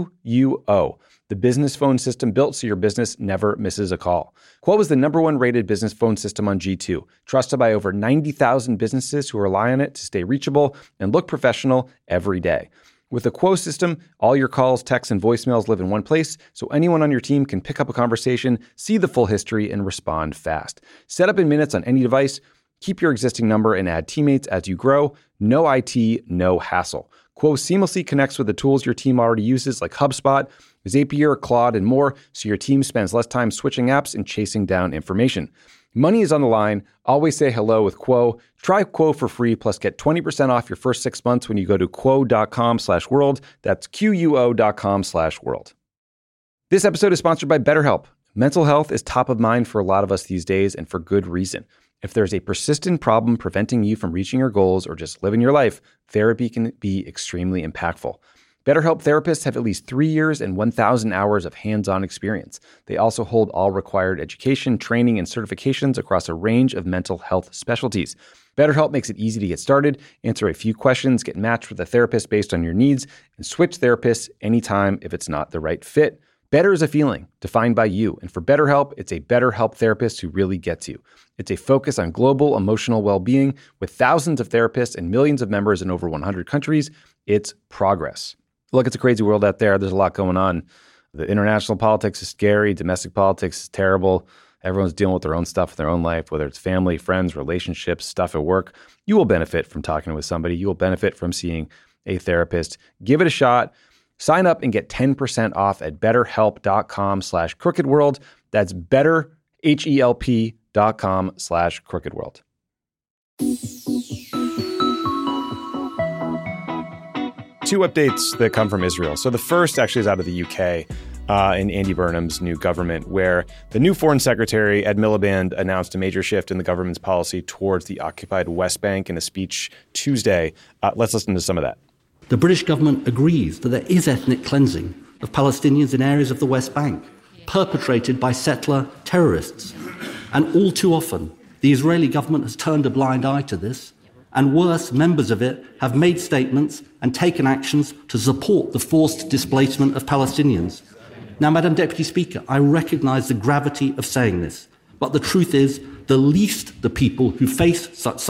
Q-U-O, the business phone system built so your business never misses a call. Quo is the #1 rated business phone system on G2, trusted by over 90,000 businesses who rely on it to stay reachable and look professional every day. With the Quo system, all your calls, texts, and voicemails live in one place, so anyone on your team can pick up a conversation, see the full history, and respond fast. Set up in minutes on any device. Keep your existing number and add teammates as you grow. No IT, no hassle. Quo seamlessly connects with the tools your team already uses, like HubSpot, Zapier, Claude, and more, so your team spends less time switching apps and chasing down information. Money is on the line. Always say hello with Quo. Try Quo for free, plus get 20% off your first 6 months when you go to quo.com/world. That's QUO.com/world. This episode is sponsored by BetterHelp. Mental health is top of mind for a lot of us these days, and for good reason. If there's a persistent problem preventing you from reaching your goals or just living your life, therapy can be extremely impactful. BetterHelp therapists have at least 3 years and 1,000 hours of hands-on experience. They also hold all required education, training, and certifications across a range of mental health specialties. BetterHelp makes it easy to get started, answer a few questions, get matched with a therapist based on your needs, and switch therapists anytime if it's not the right fit. Better is a feeling defined by you, and for BetterHelp, it's a BetterHelp therapist who really gets you. It's a focus on global emotional well-being with thousands of therapists and millions of members in over 100 countries. It's progress. Look, it's a crazy world out there. There's a lot going on. The international politics is scary. Domestic politics is terrible. Everyone's dealing with their own stuff in their own life, whether it's family, friends, relationships, stuff at work. You will benefit from talking with somebody. You will benefit from seeing a therapist. Give it a shot. Sign up and get 10% off at betterhelp.com/crookedworld. That's betterhelp.com/crookedworld. Two updates that come from Israel. So the first actually is out of the UK in Andy Burnham's new government, where the new foreign secretary, Ed Miliband, announced a major shift in the government's policy towards the occupied West Bank in a speech Tuesday. Let's listen to some of that. The British government agrees that there is ethnic cleansing of Palestinians in areas of the West Bank, perpetrated by settler terrorists. And all too often, the Israeli government has turned a blind eye to this, and worse, members of it have made statements and taken actions to support the forced displacement of Palestinians. Now, Madam Deputy Speaker, I recognise the gravity of saying this, but the truth is, the least the people who face such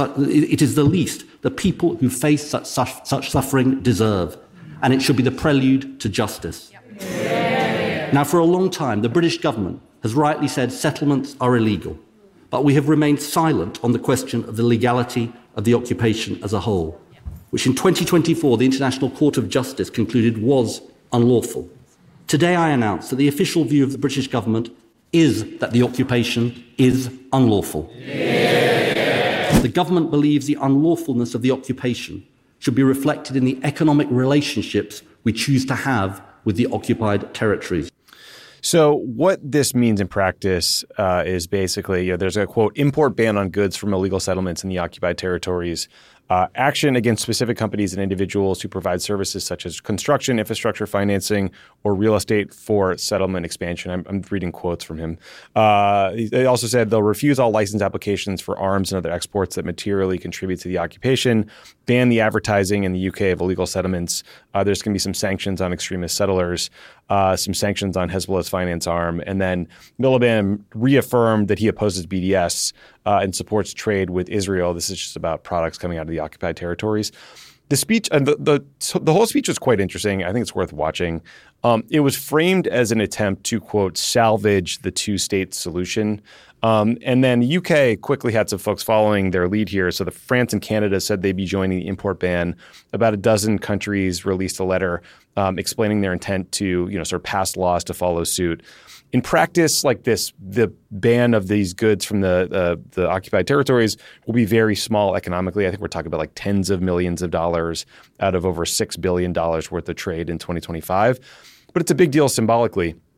suffering deserve, and it should be the prelude to justice. Now, for a long time, the British government has rightly said settlements are illegal, but we have remained silent on the question of the legality of the occupation as a whole, which in 2024 the International Court of Justice concluded was unlawful. Today I announce that the official view of the British government is that the occupation is unlawful. The government believes the unlawfulness of the occupation should be reflected in the economic relationships we choose to have with the occupied territories. So what this means in practice is basically, there's a, quote, import ban on goods from illegal settlements in the occupied territories, action against specific companies and individuals who provide services such as construction, infrastructure financing, or real estate for settlement expansion. I'm reading quotes from him. They also said they'll refuse all license applications for arms and other exports that materially contribute to the occupation, ban the advertising in the UK of illegal settlements. There's going to be some sanctions on extremist settlers, some sanctions on Hezbollah's finance arm. And then Miliband reaffirmed that he opposes BDS and supports trade with Israel. This is just about products coming out of the occupied territories. The speech and the whole speech was quite interesting. I think it's worth watching. It was framed as an attempt to, quote, salvage the two-state solution. And then the UK quickly had some folks following their lead here. So France and Canada said they'd be joining the import ban. About a dozen countries released a letter explaining their intent to, sort of pass laws to follow suit. In practice, like this, the ban of these goods from the occupied territories will be very small economically. I think we're talking about like tens of millions of dollars out of over $6 billion worth of trade in 2025. But it's a big deal symbolically.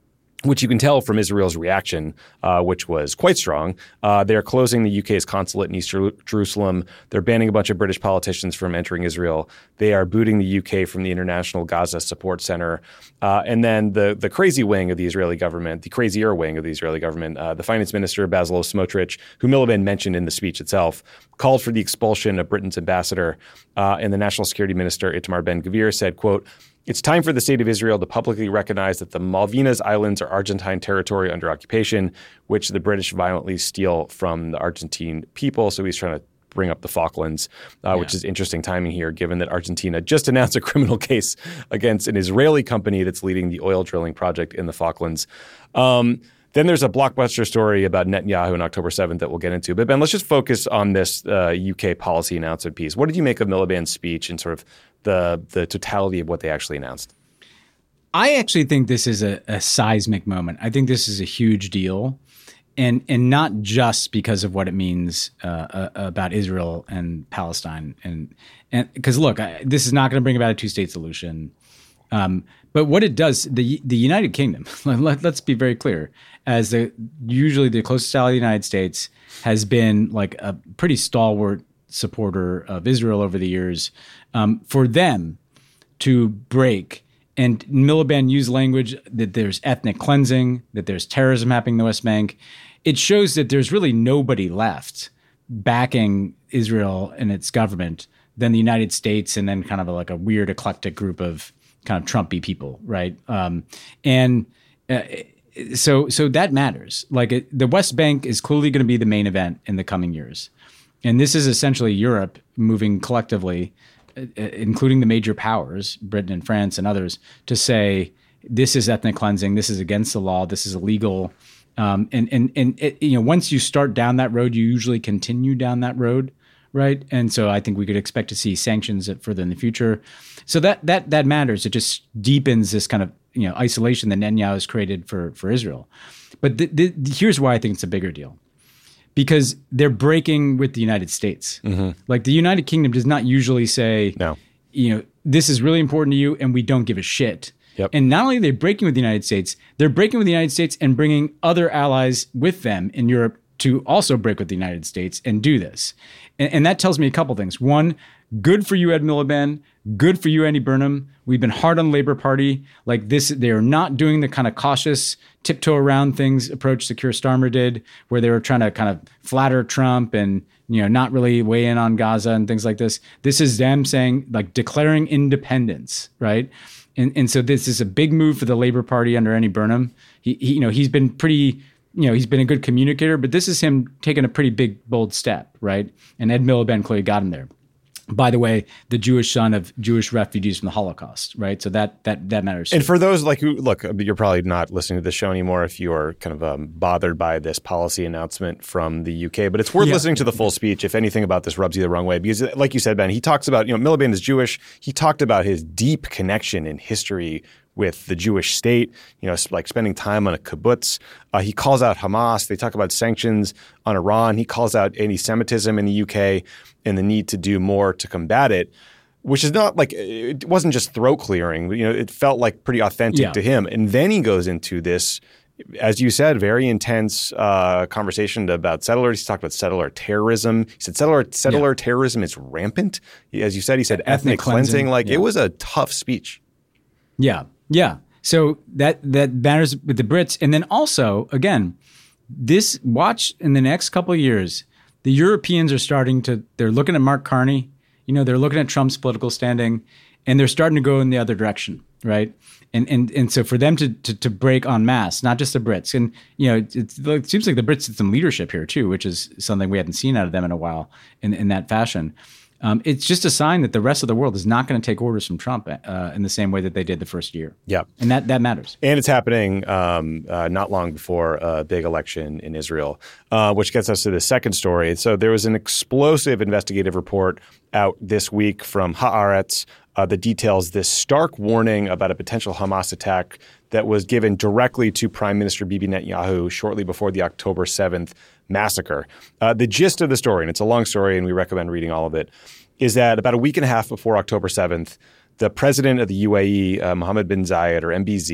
which you can tell from Israel's reaction, which was quite strong. They're closing the UK's consulate in East Jerusalem. They're banning a bunch of British politicians from entering Israel. They are booting the UK from the International Gaza Support Center. And then the crazy wing of the Israeli government, the crazier wing of the Israeli government, the finance minister, Bezalel Smotrich, who Miliband mentioned in the speech itself, called for the expulsion of Britain's ambassador. And the national security minister, Itamar Ben-Gvir, said, quote, "It's time for the state of Israel to publicly recognize that the Malvinas Islands are Argentine territory under occupation, which the British violently steal from the Argentine people." So he's trying to bring up the Falklands, which is interesting timing here, given that Argentina just announced a criminal case against an Israeli company that's leading the oil drilling project in the Falklands. Then there's a blockbuster story about Netanyahu on October 7th that we'll get into. But Ben, let's just focus on this UK policy announcement piece. What did you make of Miliband's speech and sort of the totality of what they actually announced? I actually think this is a seismic moment. I think this is a huge deal, and not just because of what it means about Israel and Palestine, and because look, this is not going to bring about a two-state solution. But what it does, the United Kingdom, let's be very clear, as usually the closest ally of the United States, has been like a pretty stalwart supporter of Israel over the years. For them to break, and Miliband used language that there's ethnic cleansing, that there's terrorism happening in the West Bank, it shows that there's really nobody left backing Israel and its government than the United States, and then kind of like a weird eclectic group of kind of Trumpy people, right? So that matters. Like the West Bank is clearly going to be the main event in the coming years. And this is essentially Europe moving collectively, including the major powers, Britain and France and others, to say this is ethnic cleansing, this is against the law, this is illegal. Once you start down that road, you usually continue down that road, right? And so I think we could expect to see sanctions further in the future. So that matters. It just deepens this kind of isolation that Netanyahu has created for Israel. But here's why I think it's a bigger deal. Because they're breaking with the United States. Mm-hmm. Like the United Kingdom does not usually say, no, this is really important to you and we don't give a shit. Yep. And not only are they breaking with the United States, they're breaking with the United States and bringing other allies with them in Europe to also break with the United States and do this. And that tells me a couple things. One, good for you, Ed Miliband. Good for you, Andy Burnham. We've been hard on the Labour Party. Like this, they are not doing the kind of cautious tiptoe around things approach that Keir Starmer did, where they were trying to kind of flatter Trump and not really weigh in on Gaza and things like this. This is them saying, like, declaring independence, right? And so this is a big move for the Labour Party under Andy Burnham. He's been pretty. He's been a good communicator, but this is him taking a pretty big, bold step, right? And Ed Miliband clearly got him there. By the way, the Jewish son of Jewish refugees from the Holocaust, right? So that matters. And for those like who look, you're probably not listening to the show anymore if you are kind of bothered by this policy announcement from the UK. But it's worth listening to the full speech if anything about this rubs you the wrong way. Because, like you said, Ben, he talks about Miliband is Jewish. He talked about his deep connection in history with the Jewish state, like spending time on a kibbutz. He calls out Hamas. They talk about sanctions on Iran. He calls out anti-Semitism in the UK and the need to do more to combat it, which is not like – it wasn't just throat clearing. It felt like pretty authentic to him. And then he goes into this, as you said, very intense conversation about settlers. He talked about settler terrorism. He said settler terrorism is rampant. As you said, he said ethnic cleansing. It was a tough speech. Yeah. Yeah. So that matters with the Brits. And then also, again, watch in the next couple of years, the Europeans are they're looking at Mark Carney, they're looking at Trump's political standing, and they're starting to go in the other direction, right? And so for them to break en masse, not just the Brits, and it seems like the Brits did some leadership here too, which is something we hadn't seen out of them in a while in that fashion. It's just a sign that the rest of the world is not going to take orders from Trump in the same way that they did the first year. Yeah. And that matters. And it's happening not long before a big election in Israel, which gets us to the second story. So there was an explosive investigative report out this week from Haaretz that details this stark warning about a potential Hamas attack that was given directly to Prime Minister Bibi Netanyahu shortly before the October 7th massacre. The gist of the story, and it's a long story and we recommend reading all of it, is that about a week and a half before October 7th, the president of the UAE, Mohammed bin Zayed, or MBZ,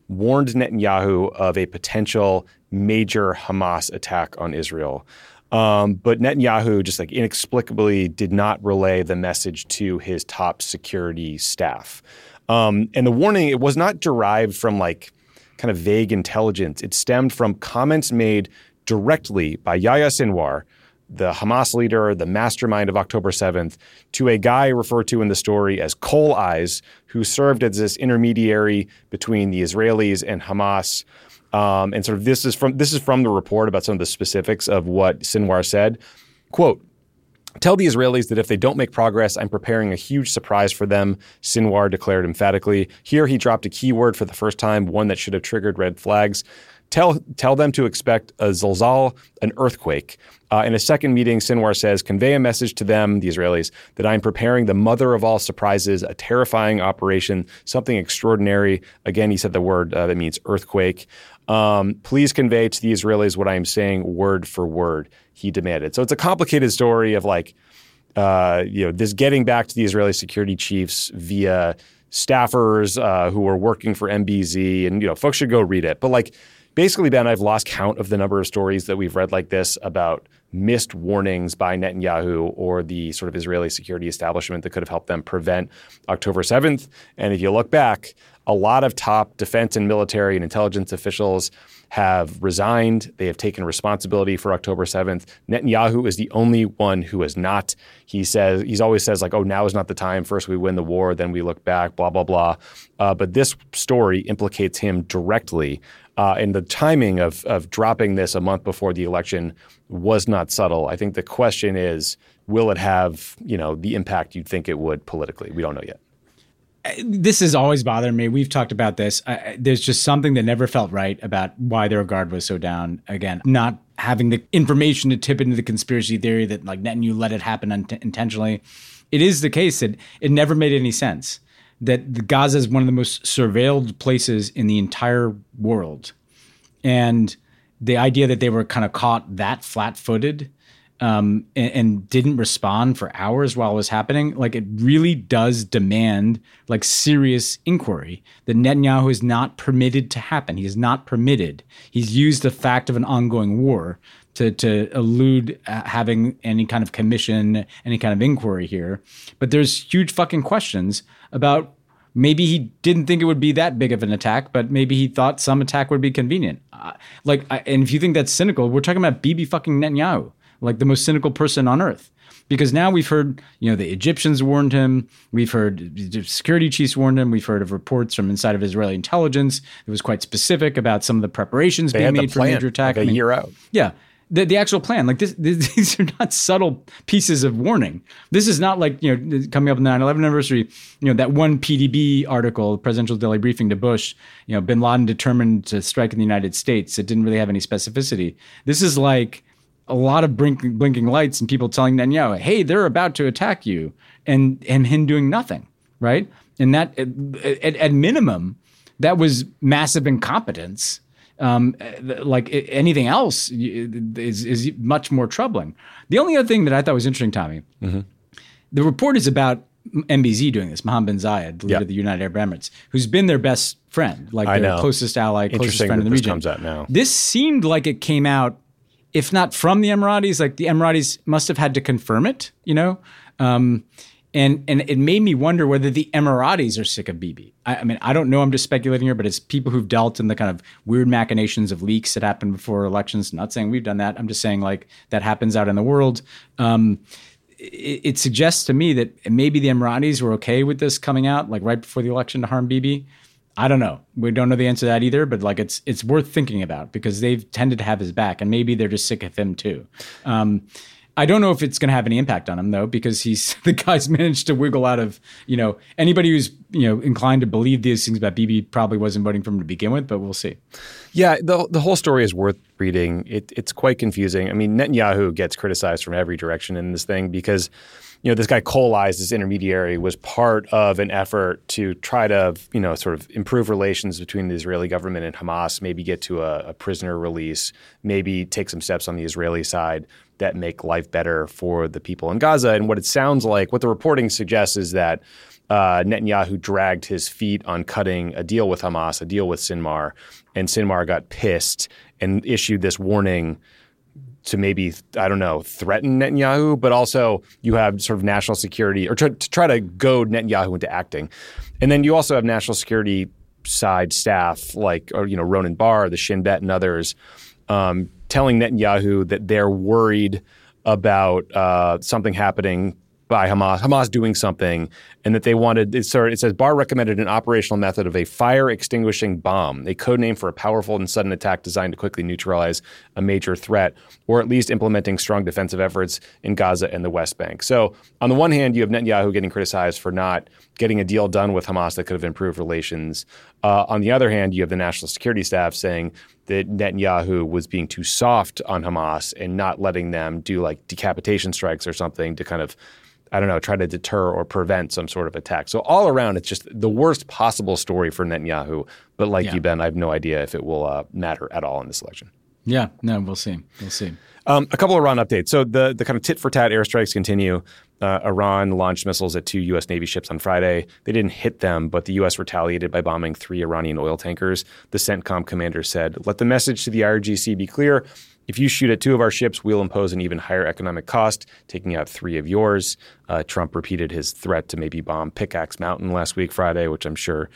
warned Netanyahu of a potential major Hamas attack on Israel. But Netanyahu just like inexplicably did not relay the message to his top security staff. And the warning, it was not derived from like kind of vague intelligence. It stemmed from comments made directly by Yahya Sinwar, the Hamas leader, the mastermind of October 7th, to a guy referred to in the story as Coal Eyes, who served as this intermediary between the Israelis and Hamas. And sort of this is from the report about some of the specifics of what Sinwar said. Quote, "Tell the Israelis that if they don't make progress, I'm preparing a huge surprise for them," Sinwar declared emphatically. Here he dropped a keyword for the first time, one that should have triggered red flags. Tell them to expect a zilzal, an earthquake. In a second meeting, Sinwar says, "Convey a message to them," the Israelis, "that I'm preparing the mother of all surprises, a terrifying operation, something extraordinary." Again, he said the word that means earthquake. "Please convey to the Israelis what I am saying word for word," he demanded. So it's a complicated story of like, this getting back to the Israeli security chiefs via staffers who were working for MBZ, and folks should go read it. But like, basically, Ben, I've lost count of the number of stories that we've read like this about missed warnings by Netanyahu or the sort of Israeli security establishment that could have helped them prevent October 7th. And if you look back, a lot of top defense and military and intelligence officials have resigned. They have taken responsibility for October 7th. Netanyahu is the only one who has not. He always says like, "Oh, now is not the time. First we win the war, then we look back, blah, blah, blah." But this story implicates him directly. And the timing of dropping this a month before the election was not subtle. I think the question is, will it have, the impact you'd think it would politically? We don't know yet. This has always bothered me. We've talked about this. There's just something that never felt right about why their guard was so down. Again, not having the information to tip into the conspiracy theory that like Netanyahu let it happen intentionally. It is the case that it never made any sense that Gaza is one of the most surveilled places in the entire world. And the idea that they were kind of caught that flat-footed and didn't respond for hours while it was happening, like it really does demand like serious inquiry that Netanyahu is not permitted to happen. He is not permitted. He's used the fact of an ongoing war to elude having any kind of commission, any kind of inquiry here. But there's huge fucking questions about maybe he didn't think it would be that big of an attack, but maybe he thought some attack would be convenient. And if you think that's cynical, we're talking about Bibi fucking Netanyahu, like the most cynical person on earth. Because now we've heard, the Egyptians warned him. We've heard security chiefs warned him. We've heard of reports from inside of Israeli intelligence. It was quite specific about some of the preparations being made for a major attack. Like a year out. Yeah. The actual plan, like these are not subtle pieces of warning. This is not like, coming up on the 9/11 anniversary, that one PDB article, Presidential Daily Briefing to Bush, bin Laden determined to strike in the United States. It didn't really have any specificity. This is like a lot of blinking lights and people telling Netanyahu, hey, they're about to attack you, and him doing nothing, right? And that, at minimum, that was massive incompetence. Like anything else is much more troubling. The only other thing that I thought was interesting, Tommy, the report is about MBZ doing this, Mohammed bin Zayed, the leader of the United Arab Emirates, who's been their best friend, like their closest ally, closest friend in the region. Comes out now. This seemed like it came out, if not from the Emiratis, like the Emiratis must have had to confirm it, And it made me wonder whether the Emiratis are sick of Bibi. I mean, I don't know. I'm just speculating here, but it's people who've dealt in the kind of weird machinations of leaks that happen before elections. I'm not saying we've done that. I'm just saying like that happens out in the world. It suggests to me that maybe the Emiratis were okay with this coming out like right before the election to harm Bibi. I don't know. We don't know the answer to that either, but like it's worth thinking about because they've tended to have his back, and maybe they're just sick of him too. I don't know if it's going to have any impact on him though, because the guy's managed to wiggle out of, anybody who's, inclined to believe these things about Bibi probably wasn't voting for him to begin with, but we'll see. Yeah, the whole story is worth reading. It's quite confusing. I mean, Netanyahu gets criticized from every direction in this thing because, this guy Coal Eyes, this intermediary, was part of an effort to try to, sort of improve relations between the Israeli government and Hamas, maybe get to a prisoner release, maybe take some steps on the Israeli side that make life better for the people in Gaza. And what it sounds like, what the reporting suggests is that Netanyahu dragged his feet on cutting a deal with Hamas, a deal with Sinmar, and Sinmar got pissed and issued this warning to maybe, I don't know, threaten Netanyahu, but also you have sort of national security or try to goad Netanyahu into acting. And then you also have national security side staff like, Ronan Bar, the Shin Bet and others telling Netanyahu that they're worried about something happening by Hamas doing something, and that they wanted, it says, Barr recommended an operational method of a fire-extinguishing bomb, a code name for a powerful and sudden attack designed to quickly neutralize a major threat, or at least implementing strong defensive efforts in Gaza and the West Bank. So on the one hand, you have Netanyahu getting criticized for not getting a deal done with Hamas that could have improved relations. On the other hand, you have the national security staff saying that Netanyahu was being too soft on Hamas and not letting them do like decapitation strikes or something to kind of, I don't know, try to deter or prevent some sort of attack. So all around, it's just the worst possible story for Netanyahu. But like you, Ben, I have no idea if it will matter at all in this election. Yeah, no, we'll see. We'll see. A couple of Iran updates. So the kind of tit-for-tat airstrikes continue. Iran launched missiles at 2 U.S. Navy ships on Friday. They didn't hit them, but the U.S. retaliated by bombing 3 Iranian oil tankers. The CENTCOM commander said, "Let the message to the IRGC be clear. If you shoot at 2 of our ships, we'll impose an even higher economic cost, taking out 3 of yours." Trump repeated his threat to maybe bomb Pickaxe Mountain last week, Friday, which I'm sure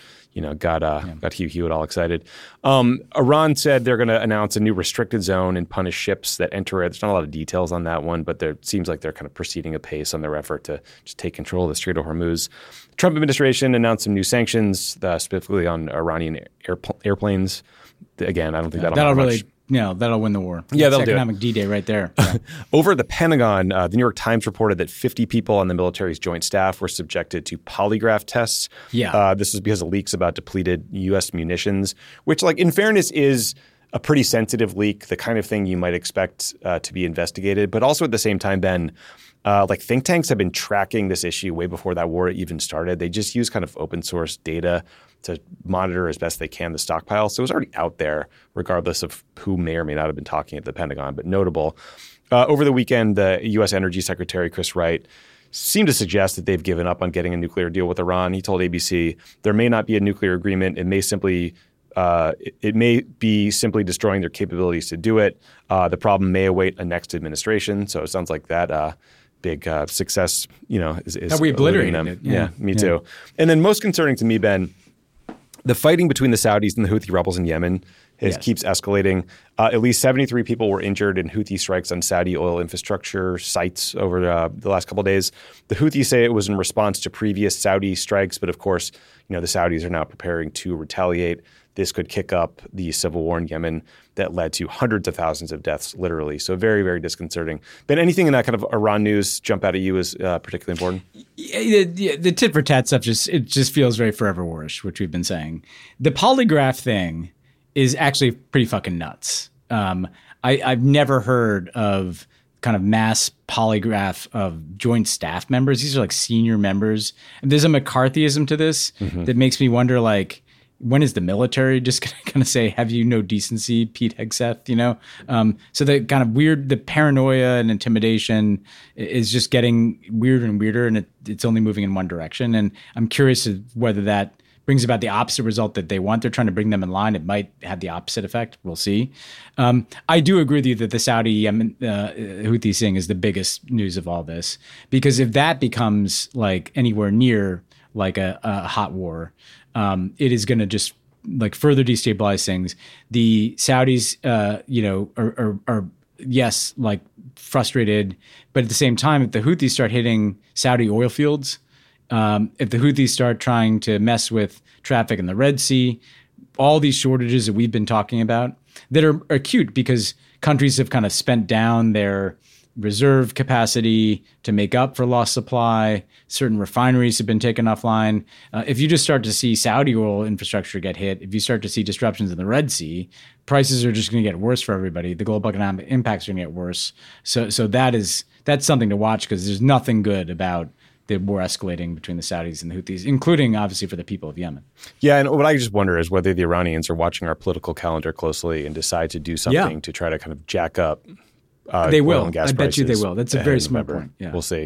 got Hugh Hewitt all excited. Iran said they're going to announce a new restricted zone and punish ships that enter it. There's not a lot of details on that one, but it seems like they're kind of proceeding apace on their effort to just take control of the Strait of Hormuz. Trump administration announced some new sanctions, specifically on Iranian airplanes. Again, I don't think that'll really much. No, that'll win the war. Yeah, That's they'll economic D-Day right there. Yeah. Over at the Pentagon, the New York Times reported that 50 people on the military's joint staff were subjected to polygraph tests. Yeah. This is because of leaks about depleted U.S. munitions, which, like, in fairness, is a pretty sensitive leak, the kind of thing you might expect to be investigated. But also at the same time, Ben, think tanks have been tracking this issue way before that war even started. They just use kind of open source data to monitor as best they can the stockpile. So it was already out there, regardless of who may or may not have been talking at the Pentagon. But notable, over the weekend, the U.S. Energy Secretary Chris Wright seemed to suggest that they've given up on getting a nuclear deal with Iran. He told ABC there may not be a nuclear agreement. It may be simply destroying their capabilities to do it. The problem may await a next administration. So it sounds like that big success, is we obliterated them. it. Yeah, me too. And then most concerning to me, Ben, the fighting between the Saudis and the Houthi rebels in Yemen keeps escalating. At least 73 people were injured in Houthi strikes on Saudi oil infrastructure sites over the last couple of days. The Houthis say it was in response to previous Saudi strikes, but of course, the Saudis are now preparing to retaliate. This could kick up the civil war in Yemen that led to hundreds of thousands of deaths, literally. So very, very disconcerting. Ben, anything in that kind of Iran news jump out at you as particularly important? The tit for tat stuff just feels very Forever War-ish, which we've been saying. The polygraph thing is actually pretty fucking nuts. I've never heard of kind of mass polygraph of joint staff members. These are like senior members. And there's a McCarthyism to this that makes me wonder, like, when is the military just going to say, have you no decency, Pete Hegseth, So the kind of weird, the paranoia and intimidation is just getting weirder and weirder, and it's only moving in one direction. And I'm curious whether that brings about the opposite result that they want. They're trying to bring them in line. It might have the opposite effect. We'll see. I do agree with you that the Saudi Houthi thing is the biggest news of all this, because if that becomes like anywhere near like a hot war, it is going to just like further destabilize things. The Saudis, are yes, like frustrated, but at the same time, if the Houthis start hitting Saudi oil fields, if the Houthis start trying to mess with traffic in the Red Sea, all these shortages that we've been talking about that are acute because countries have kind of spent down their reserve capacity to make up for lost supply. Certain refineries have been taken offline. If you just start to see Saudi oil infrastructure get hit, if you start to see disruptions in the Red Sea, prices are just going to get worse for everybody. The global economic impacts are going to get worse. So that's something to watch, because there's nothing good about the war escalating between the Saudis and the Houthis, including obviously for the people of Yemen. Yeah, and what I just wonder is whether the Iranians are watching our political calendar closely and decide to do something to try to kind of jack up they will. oil and gas I bet you they prices will. That's a very smart point. Yeah. We'll see.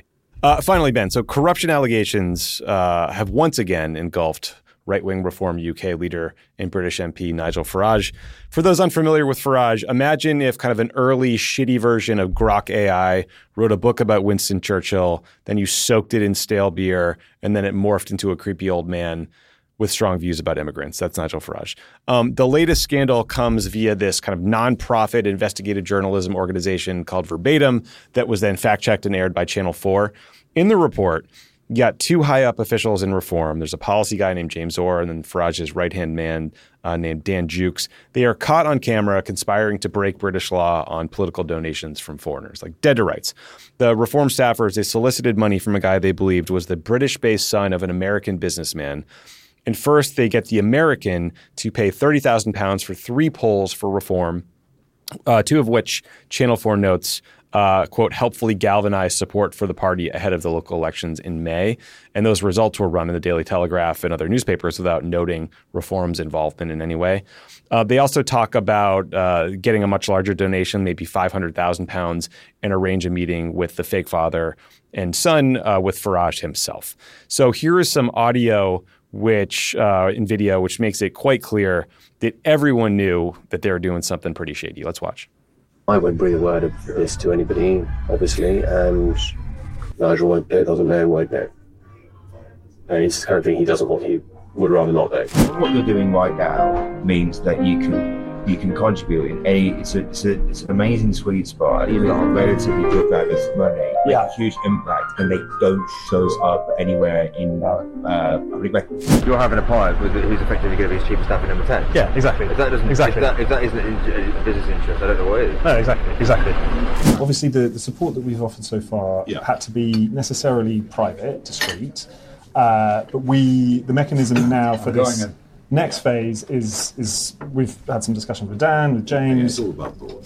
Finally, Ben, so corruption allegations have once again engulfed right-wing Reform UK leader and British MP Nigel Farage. For those unfamiliar with Farage, imagine if kind of an early shitty version of Grok AI wrote a book about Winston Churchill, then you soaked it in stale beer, and then it morphed into a creepy old man with strong views about immigrants. That's Nigel Farage. The latest scandal comes via this kind of nonprofit investigative journalism organization called Verbatim that was then fact-checked and aired by Channel 4. In the report, you got two high-up officials in Reform. There's a policy guy named James Orr and then Farage's right-hand man named Dan Jukes. They are caught on camera conspiring to break British law on political donations from foreigners, like dead to rights. The Reform staffers, they solicited money from a guy they believed was the British-based son of an American businessman. And first, they get the American to pay £30,000 for 3 polls for Reform, 2 of which Channel 4 notes, quote, helpfully galvanized support for the party ahead of the local elections in May. And those results were run in the Daily Telegraph and other newspapers without noting Reform's involvement in any way. They also talk about getting a much larger donation, maybe £500,000, and arrange a meeting with the fake father and son with Farage himself. So here is some audio in video, which makes it quite clear that everyone knew that they were doing something pretty shady. Let's watch. I won't breathe a word of this to anybody, obviously, and Nigel doesn't know, won't know. And it's the kind of thing he doesn't want, he would rather not know. What you're doing right now means that you can contribute in it's an amazing sweet spot. Even a relatively good amount of money, make a huge impact, and they don't show us up anywhere in public record. You're having a pie who's effectively going to be his chief of staff in number 10. Yeah, exactly. If that doesn't, exactly. If that isn't in business interest, I don't know what is. No, exactly. Obviously, the support that we've offered so far had to be necessarily private, discreet. But the mechanism now for this next phase is we've had some discussions with Dan, with James. Yeah, it's all above board.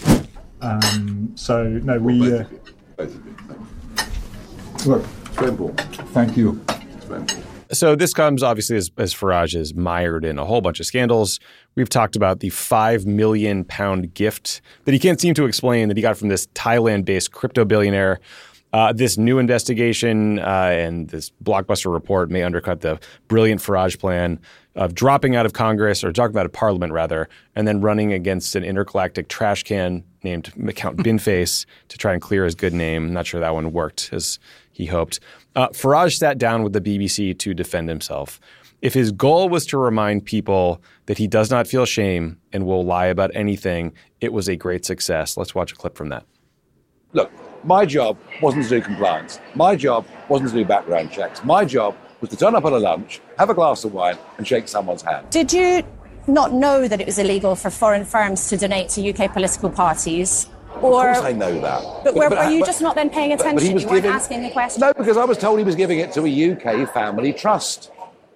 Both of you. Look, it's very important. Thank you. It's very important. So this comes obviously as Farage is mired in a whole bunch of scandals. We've talked about the £5 million gift that he can't seem to explain that he got from this Thailand-based crypto billionaire. This new investigation and this blockbuster report may undercut the brilliant Farage plan of dropping out of Congress, or dropping out of Parliament, rather, and then running against an intergalactic trash can named Count Binface to try and clear his good name. I'm not sure that one worked as he hoped. Farage sat down with the BBC to defend himself. If his goal was to remind people that he does not feel shame and will lie about anything, it was a great success. Let's watch a clip from that. Look, my job wasn't to do compliance. My job wasn't to do background checks. My job was to turn up at a lunch, have a glass of wine, and shake someone's hand. Did you not know that it was illegal for foreign firms to donate to UK political parties? Or, of course I know that. But were you just not then paying attention? You weren't asking the question? No, because I was told he was giving it to a UK family trust.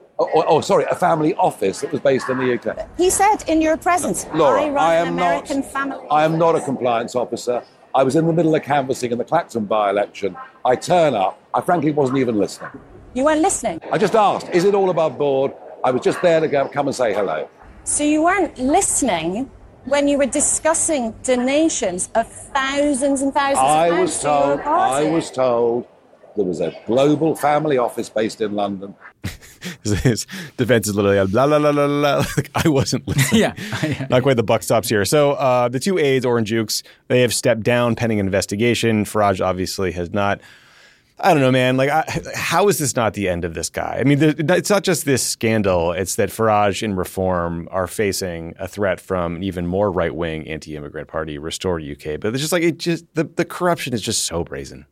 A family office that was based in the UK. He said in your presence, Laura, I run an American family I am not a compliance officer. I was in the middle of canvassing in the Clacton by-election. I turn up. I frankly wasn't even listening. You weren't listening? I just asked, is it all above board? I was just there to come and say hello. So you weren't listening when you were discussing donations of thousands and thousands of pounds to your party? I was told there was a global family office based in London. His defense is literally blah, blah, blah, blah, blah. Like, I wasn't listening. Yeah. Not quite the buck stops here. So the two aides, Orr and Jukes, they have stepped down pending an investigation. Farage obviously has not. I don't know, man. Like, how is this not the end of this guy? I mean, it's not just this scandal. It's that Farage and Reform are facing a threat from an even more right-wing anti-immigrant party, Restore UK. But it's just like the corruption is just so brazen.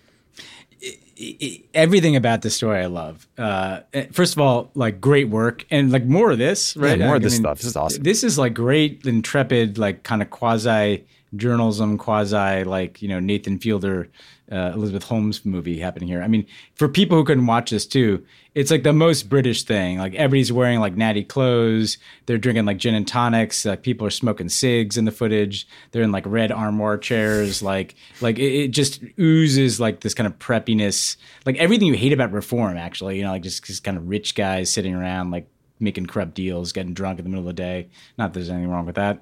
Everything about this story I love. First of all, like, great work, and like more of this, right? Yeah, more of this stuff. This is awesome. This is like great, intrepid, like kind of quasi journalism, quasi like, Nathan Fielder, Elizabeth Holmes movie happening here. I mean, for people who couldn't watch this too, it's like the most British thing. Like, everybody's wearing like natty clothes. They're drinking like gin and tonics. Like, people are smoking cigs in the footage. They're in like red armoire chairs. Like it just oozes like this kind of preppiness, like everything you hate about Reform, actually, like just kind of rich guys sitting around, like making corrupt deals, getting drunk in the middle of the day. Not that there's anything wrong with that.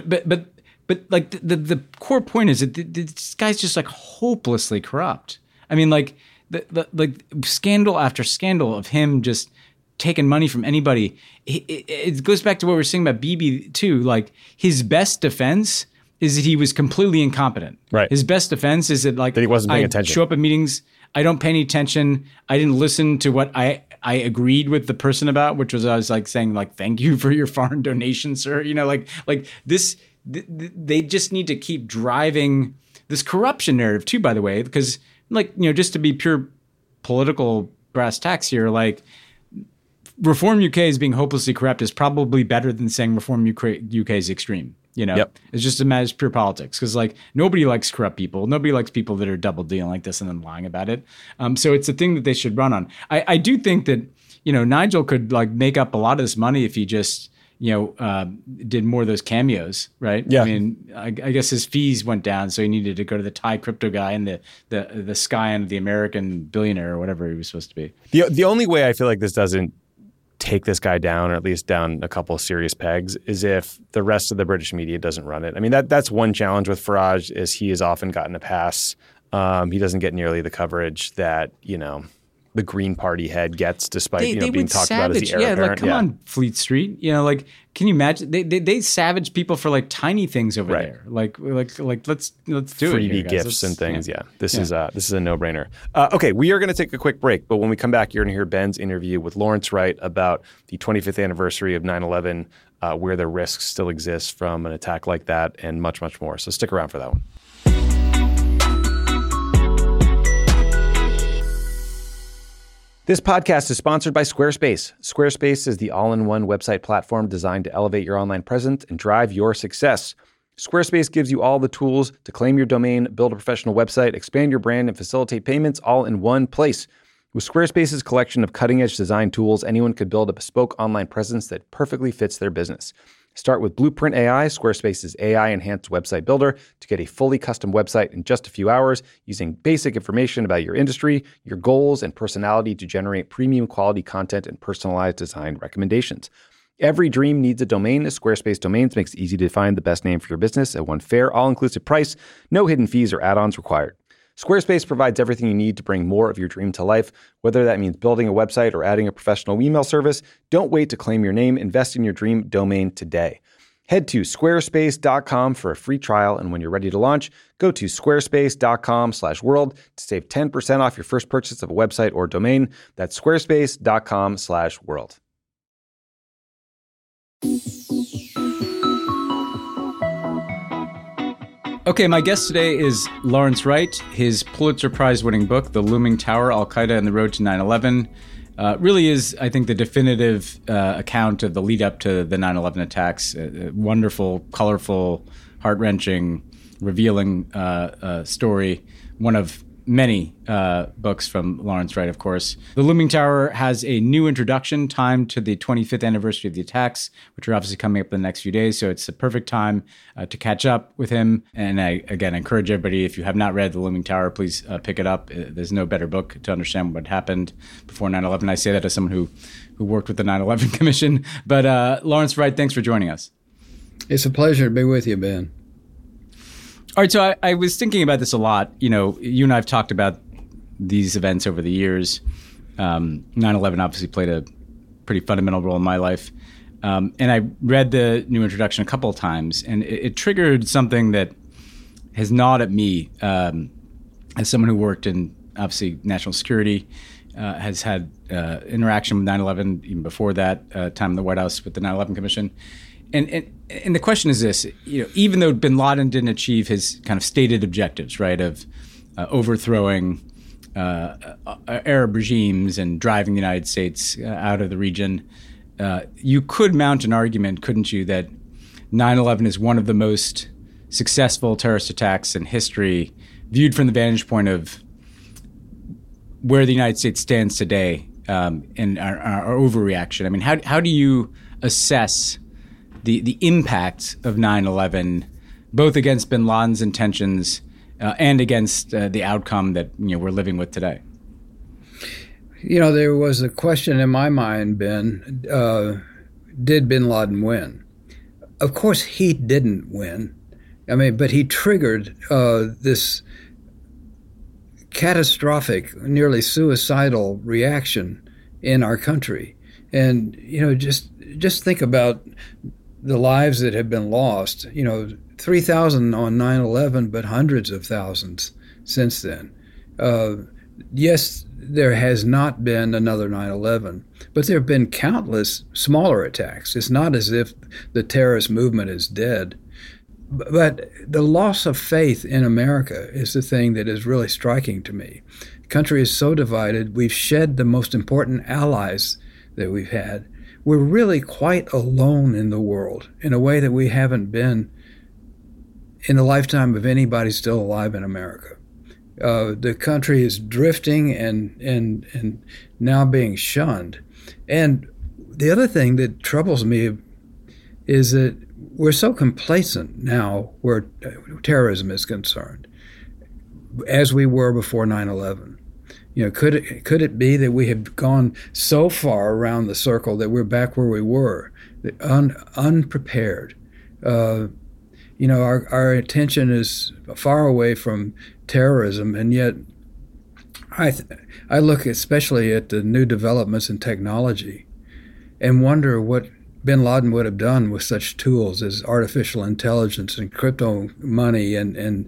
But like the core point is that this guy's just like hopelessly corrupt. I mean, like the scandal after scandal of him just taking money from anybody. It goes back to what we were saying about Bibi too. Like his best defense is that he was completely incompetent. Right. His best defense is that he wasn't paying attention. Show up at meetings. I don't pay any attention. I didn't listen to what I agreed with the person about, which was I was like saying like, thank you for your foreign donation, sir. You know, like this. They just need to keep driving this corruption narrative too. By the way, because like just to be pure political brass tacks here, like. Reform UK is being hopelessly corrupt is probably better than saying Reform UK is extreme. It's just a matter of pure politics because like nobody likes corrupt people. Nobody likes people that are double dealing like this and then lying about it. So it's a thing that they should run on. I do think that, Nigel could like make up a lot of this money if he just, did more of those cameos, right? Yeah. I mean, I guess his fees went down, so he needed to go to the Thai crypto guy and the Sky and the American billionaire or whatever he was supposed to be. The only way I feel like this doesn't take this guy down, or at least down a couple of serious pegs, is if the rest of the British media doesn't run it. I mean, that's one challenge with Farage is he has often gotten a pass. He doesn't get nearly the coverage that, the Green Party head gets, despite being talked about as the heir apparent. Like come on, Fleet Street. Like, can you imagine? They savage people for like tiny things over there. Like let's do freebie it. Freebie gifts and things. Yeah. This is a no-brainer. Okay, we are going to take a quick break, but when we come back, you're going to hear Ben's interview with Lawrence Wright about the 25th anniversary of 9/11, where the risks still exist from an attack like that, and much, much more. So stick around for that one. This podcast is sponsored by Squarespace. Squarespace is the all-in-one website platform designed to elevate your online presence and drive your success. Squarespace gives you all the tools to claim your domain, build a professional website, expand your brand, and facilitate payments all in one place. With Squarespace's collection of cutting-edge design tools, anyone could build a bespoke online presence that perfectly fits their business. Start with Blueprint AI, Squarespace's AI-enhanced website builder, to get a fully custom website in just a few hours using basic information about your industry, your goals, and personality to generate premium quality content and personalized design recommendations. Every dream needs a domain. Squarespace Domains makes it easy to find the best name for your business at one fair, all-inclusive price, no hidden fees or add-ons required. Squarespace provides everything you need to bring more of your dream to life, whether that means building a website or adding a professional email service. Don't wait to claim your name. Invest in your dream domain today. Head to squarespace.com for a free trial, and when you're ready to launch, go to squarespace.com/world to save 10% off your first purchase of a website or domain. That's squarespace.com/world. Okay, my guest today is Lawrence Wright. His Pulitzer Prize-winning book, The Looming Tower, Al-Qaeda and the Road to 9/11, really is, I think, the definitive account of the lead-up to the 9/11 attacks. A wonderful, colorful, heart-wrenching, revealing story. One of many books from Lawrence Wright, of course. The Looming Tower has a new introduction timed to the 25th anniversary of the attacks, which are obviously coming up in the next few days. So it's the perfect time to catch up with him. And I, again, encourage everybody, if you have not read The Looming Tower, please pick it up. There's no better book to understand what happened before 9/11. I say that as someone who worked with the 9/11 Commission. But Lawrence Wright, thanks for joining us. It's a pleasure to be with you, Ben. All right, so I was thinking about this a lot. You and I have talked about these events over the years. 9/11 obviously played a pretty fundamental role in my life. And I read the new introduction a couple of times, and it triggered something that has gnawed at me as someone who worked in, obviously, national security, has had interaction with 9/11 even before that, time in the White House with the 9/11 Commission. And the question is this: even though Bin Laden didn't achieve his kind of stated objectives, right, of overthrowing Arab regimes and driving the United States out of the region, you could mount an argument, couldn't you, that 9/11 is one of the most successful terrorist attacks in history, viewed from the vantage point of where the United States stands today, and our overreaction. I mean, how do you assess the impact of 9/11, both against Bin Laden's intentions and against the outcome that we're living with today? There was a question in my mind, Ben, did Bin Laden win? Of course he didn't win. I mean, but he triggered this catastrophic, nearly suicidal reaction in our country. And, just think about the lives that have been lost. 3,000 on 9/11, but hundreds of thousands since then. Yes, there has not been another 9/11, but there have been countless smaller attacks. It's not as if the terrorist movement is dead. But the loss of faith in America is the thing that is really striking to me. The country is so divided. We've shed the most important allies that we've had. We're really quite alone in the world in a way that we haven't been in the lifetime of anybody still alive in America. The country is drifting and now being shunned. And the other thing that troubles me is that we're so complacent now where terrorism is concerned, as we were before 9/11. Could it be that we have gone so far around the circle that we're back where we were, unprepared? Our attention is far away from terrorism, and yet I look especially at the new developments in technology and wonder what bin Laden would have done with such tools as artificial intelligence and crypto money and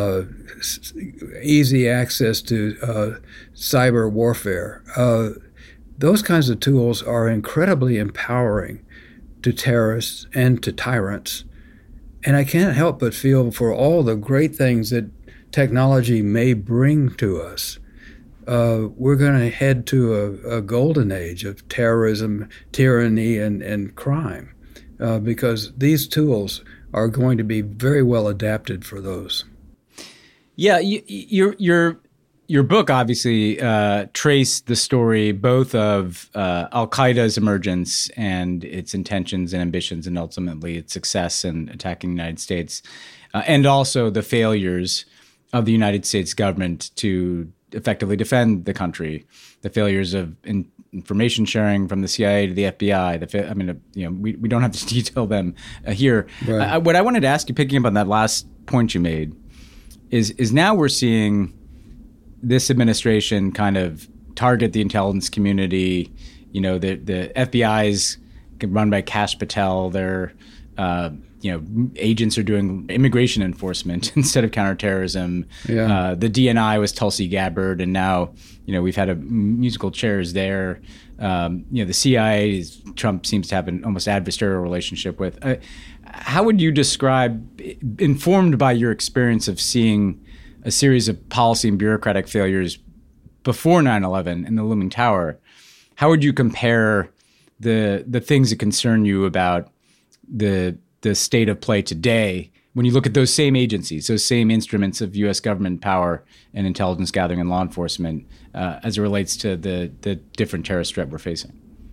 easy access to cyber warfare. Those kinds of tools are incredibly empowering to terrorists and to tyrants. And I can't help but feel for all the great things that technology may bring to us, we're going to head to a golden age of terrorism, tyranny, and crime, because these tools are going to be very well adapted for those. Yeah, your book obviously traced the story both of Al-Qaeda's emergence and its intentions and ambitions and ultimately its success in attacking the United States, and also the failures of the United States government to effectively defend the country, the failures of information sharing from the CIA to the FBI. We don't have to detail them here. Right. What I wanted to ask you, picking up on that last point you made, is now we're seeing this administration kind of target the intelligence community. The FBI's run by Kash Patel. They're agents are doing immigration enforcement instead of counterterrorism. Yeah. The DNI was Tulsi Gabbard, and now, we've had a musical chairs there. The CIA, Trump seems to have an almost adversarial relationship with. How would you describe, informed by your experience of seeing a series of policy and bureaucratic failures before 9/11 in the looming tower, how would you compare the things that concern you about the state of play today when you look at those same agencies, those same instruments of U.S. government power and intelligence gathering and law enforcement as it relates to the different terrorist threat we're facing?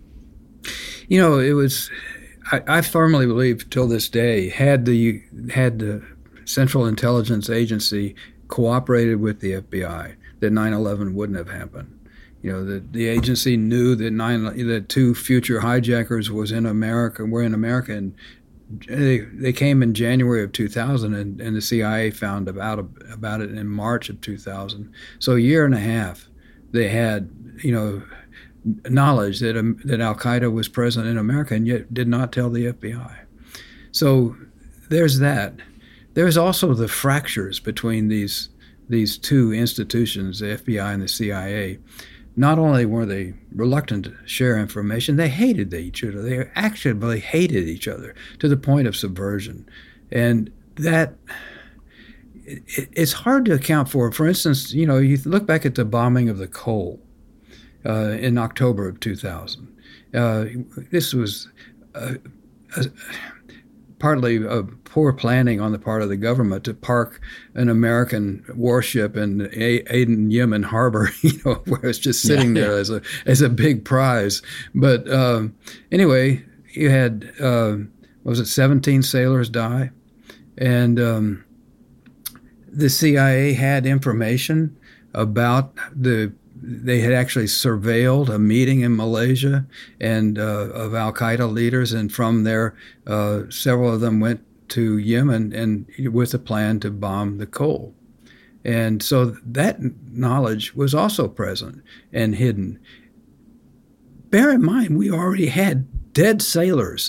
I firmly believe till this day, had the Central Intelligence Agency cooperated with the FBI, that 9/11 wouldn't have happened. The agency knew that two future hijackers were in America, and they came in January of 2000, and the CIA found about it in March of 2000. So a year and a half, they had knowledge that Al-Qaeda was present in America, and yet did not tell the FBI. So there's that. There's also the fractures between these two institutions, the FBI and the CIA. Not only were they reluctant to share information, they hated each other. They actively hated each other to the point of subversion. And that, it's hard to account for. For instance, you look back at the bombing of the Cole in October of 2000. This was partly poor planning on the part of the government to park an American warship in Aden, Yemen harbor, where it's just sitting there as a big prize. But anyway, you had 17 sailors die, and the CIA had information about they had actually surveilled a meeting in Malaysia and of Al-Qaeda leaders, and from there, several of them went to Yemen and with a plan to bomb the Cole. And so that knowledge was also present and hidden. Bear in mind, we already had dead sailors.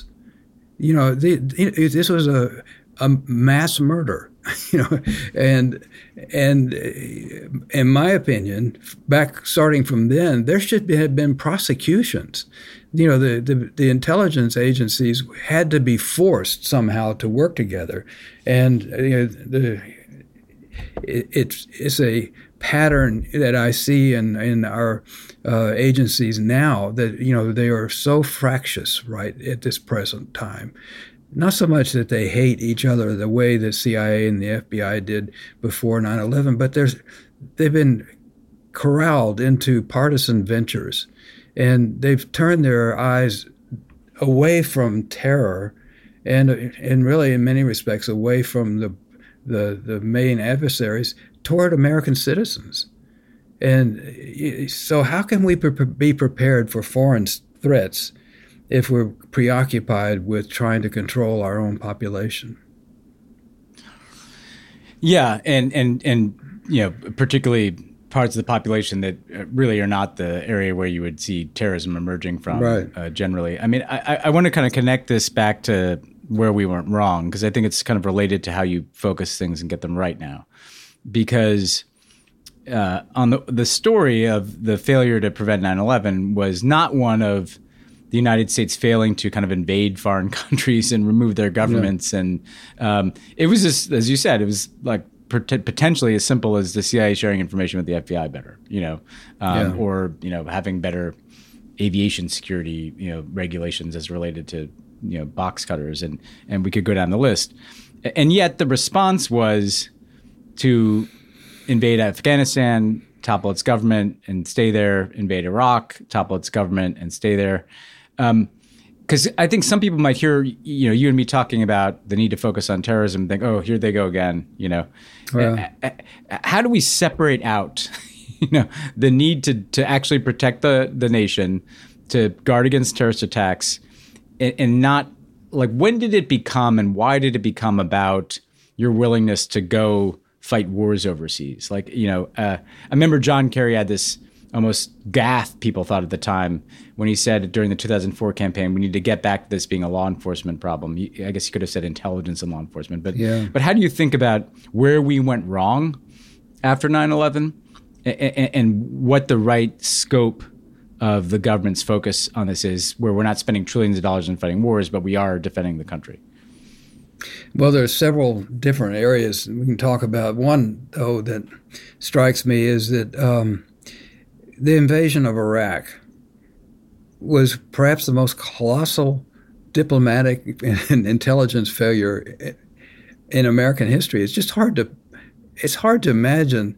This was a mass murder, and in my opinion, starting from then, there should have been prosecutions. The intelligence agencies had to be forced somehow to work together, and it's a pattern that I see in our agencies now, that they are so fractious right at this present time. Not so much that they hate each other the way the CIA and the FBI did before 9/11, but they've been corralled into partisan ventures, and they've turned their eyes away from terror, and really in many respects away from the main adversaries toward American citizens. And so how can we be prepared for foreign threats if we're preoccupied with trying to control our own population? Yeah, and particularly parts of the population that really are not the area where you would see terrorism emerging from, right. Generally. I mean, I want to kind of connect this back to where we went wrong, because I think it's kind of related to how you focus things and get them right now. Because on the story of the failure to prevent 9/11 was not one of the United States failing to kind of invade foreign countries and remove their governments. Yeah. And it was just, as you said, it was like potentially as simple as the CIA sharing information with the FBI better, or, having better aviation security, regulations as related to, box cutters, and we could go down the list. And yet the response was to invade Afghanistan, topple its government and stay there, invade Iraq, topple its government and stay there. Because I think some people might hear, you and me talking about the need to focus on terrorism and think, oh, here they go again, How do we separate out, the need to actually protect the nation, to guard against terrorist attacks, and not, like, when did it become and why did it become about your willingness to go fight wars overseas? Like, I remember John Kerry had this almost gaffe, people thought at the time, when he said during the 2004 campaign, we need to get back to this being a law enforcement problem. I guess he could have said intelligence and law enforcement. But how do you think about where we went wrong after 9/11 and what the right scope of the government's focus on this is, where we're not spending trillions of dollars in fighting wars, but we are defending the country? Well, there's several different areas we can talk about. One, though, that strikes me is that the invasion of Iraq was perhaps the most colossal diplomatic and intelligence failure in American history. It's just hard to imagine.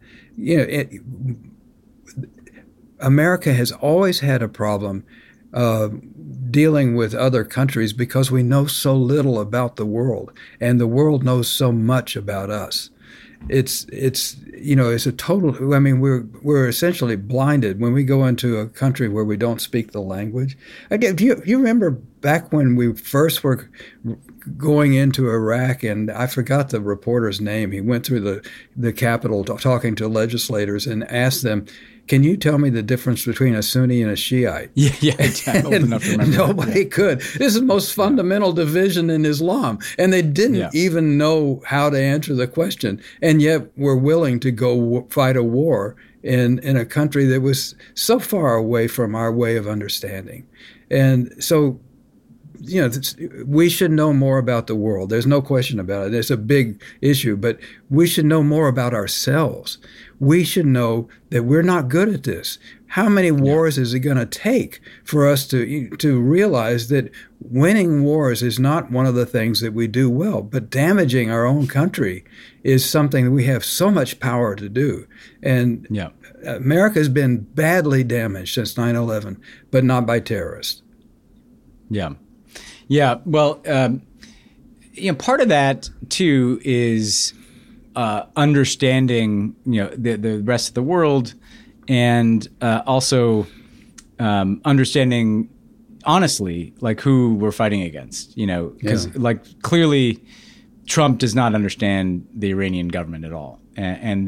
America has always had a problem dealing with other countries because we know so little about the world, and the world knows so much about us. It's a total. I mean, we're essentially blinded when we go into a country where we don't speak the language. Again, do you remember back when we first were going into Iraq, and I forgot the reporter's name. He went through the Capitol talking to legislators and asked them, can you tell me the difference between a Sunni and a Shiite? Yeah, I'm old enough to remember. Nobody could. This is the most fundamental division in Islam. And they didn't even know how to answer the question. And yet were willing to go fight a war in a country that was so far away from our way of understanding. And so, we should know more about the world. There's no question about it. It's a big issue, but we should know more about ourselves. We should know that we're not good at this. How many wars is it going to take for us to realize that winning wars is not one of the things that we do well, but damaging our own country is something that we have so much power to do. And America has been badly damaged since 9/11, but not by terrorists. Yeah. Yeah. Well, part of that, too, is understanding, the rest of the world, and also understanding honestly, like, who we're fighting against, because clearly Trump does not understand the Iranian government at all. And that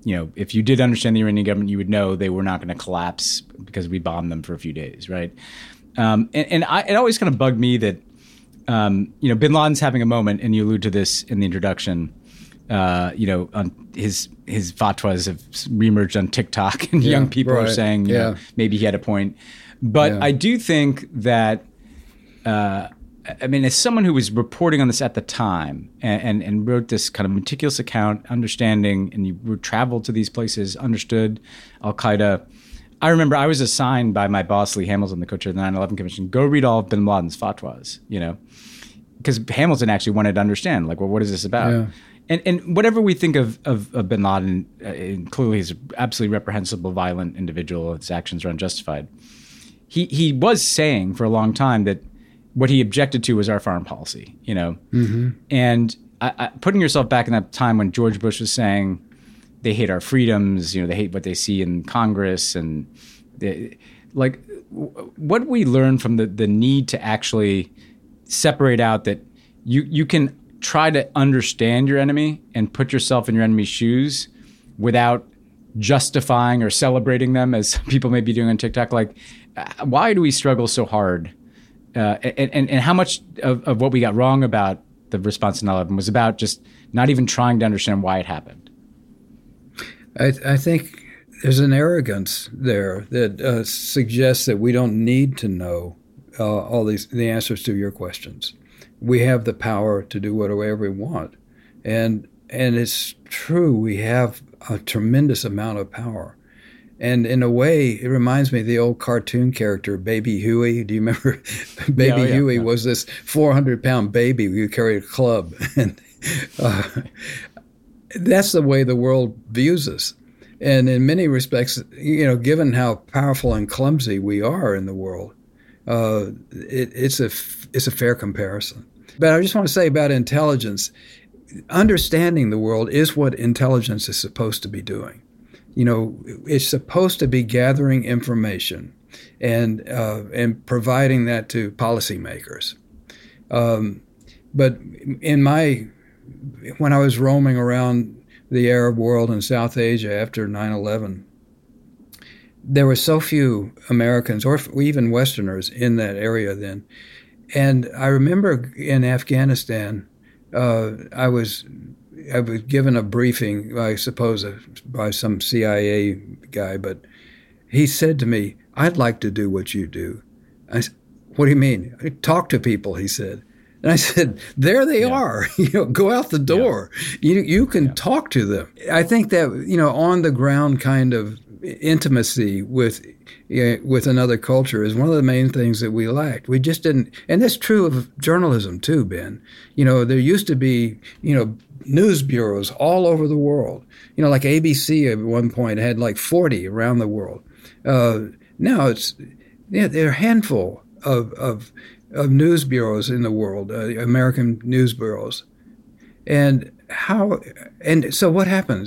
if you did understand the Iranian government, you would know they were not going to collapse because we bombed them for a few days, right? It always kind of bugged me that, bin Laden's having a moment, and you allude to this in the introduction. On his fatwas have reemerged on TikTok, and young people are saying, maybe he had a point. But I do think that, as someone who was reporting on this at the time and wrote this kind of meticulous account, understanding, and you traveled to these places, understood Al-Qaeda. I remember I was assigned by my boss, Lee Hamilton, the co-chair of the 9/11 Commission, go read all of bin Laden's fatwas, because Hamilton actually wanted to understand, what is this about? Yeah. And whatever we think of bin Laden, clearly he's an absolutely reprehensible, violent individual. His actions are unjustified. He was saying for a long time that what he objected to was our foreign policy, Mm-hmm. And putting yourself back in that time when George Bush was saying they hate our freedoms, they hate what they see in Congress, and what we learned from the need to actually separate out that you can try to understand your enemy and put yourself in your enemy's shoes without justifying or celebrating them, as people may be doing on TikTok. Why do we struggle so hard? And how much of what we got wrong about the response to 9/11 was about just not even trying to understand why it happened? I think there's an arrogance there that suggests that we don't need to know the answers to your questions. We have the power to do whatever we want. And it's true, we have a tremendous amount of power. And in a way, it reminds me of the old cartoon character, Baby Huey. Do you remember? Baby Huey was this 400-pound baby who carried a club. And that's the way the world views us. And in many respects, given how powerful and clumsy we are in the world, it's a fair comparison. But I just want to say about intelligence, understanding the world is what intelligence is supposed to be doing. It's supposed to be gathering information and providing that to policymakers. But when I was roaming around the Arab world and South Asia after 9/11, there were so few Americans or even Westerners in that area then. And I remember in Afghanistan, I was given a briefing, I suppose, by some CIA guy, but he said to me, "I'd like to do what you do." I said, "What do you mean?" "Talk to people," he said. And I said, "There they are. Go out the door. You can talk to them." I think that on the ground kind of intimacy with another culture is one of the main things that we lacked. We just didn't, and that's true of journalism too, Ben. There used to be news bureaus all over the world. Like ABC at one point had 40 around the world. Now there are a handful of news bureaus in the world, American news bureaus. And so what happens?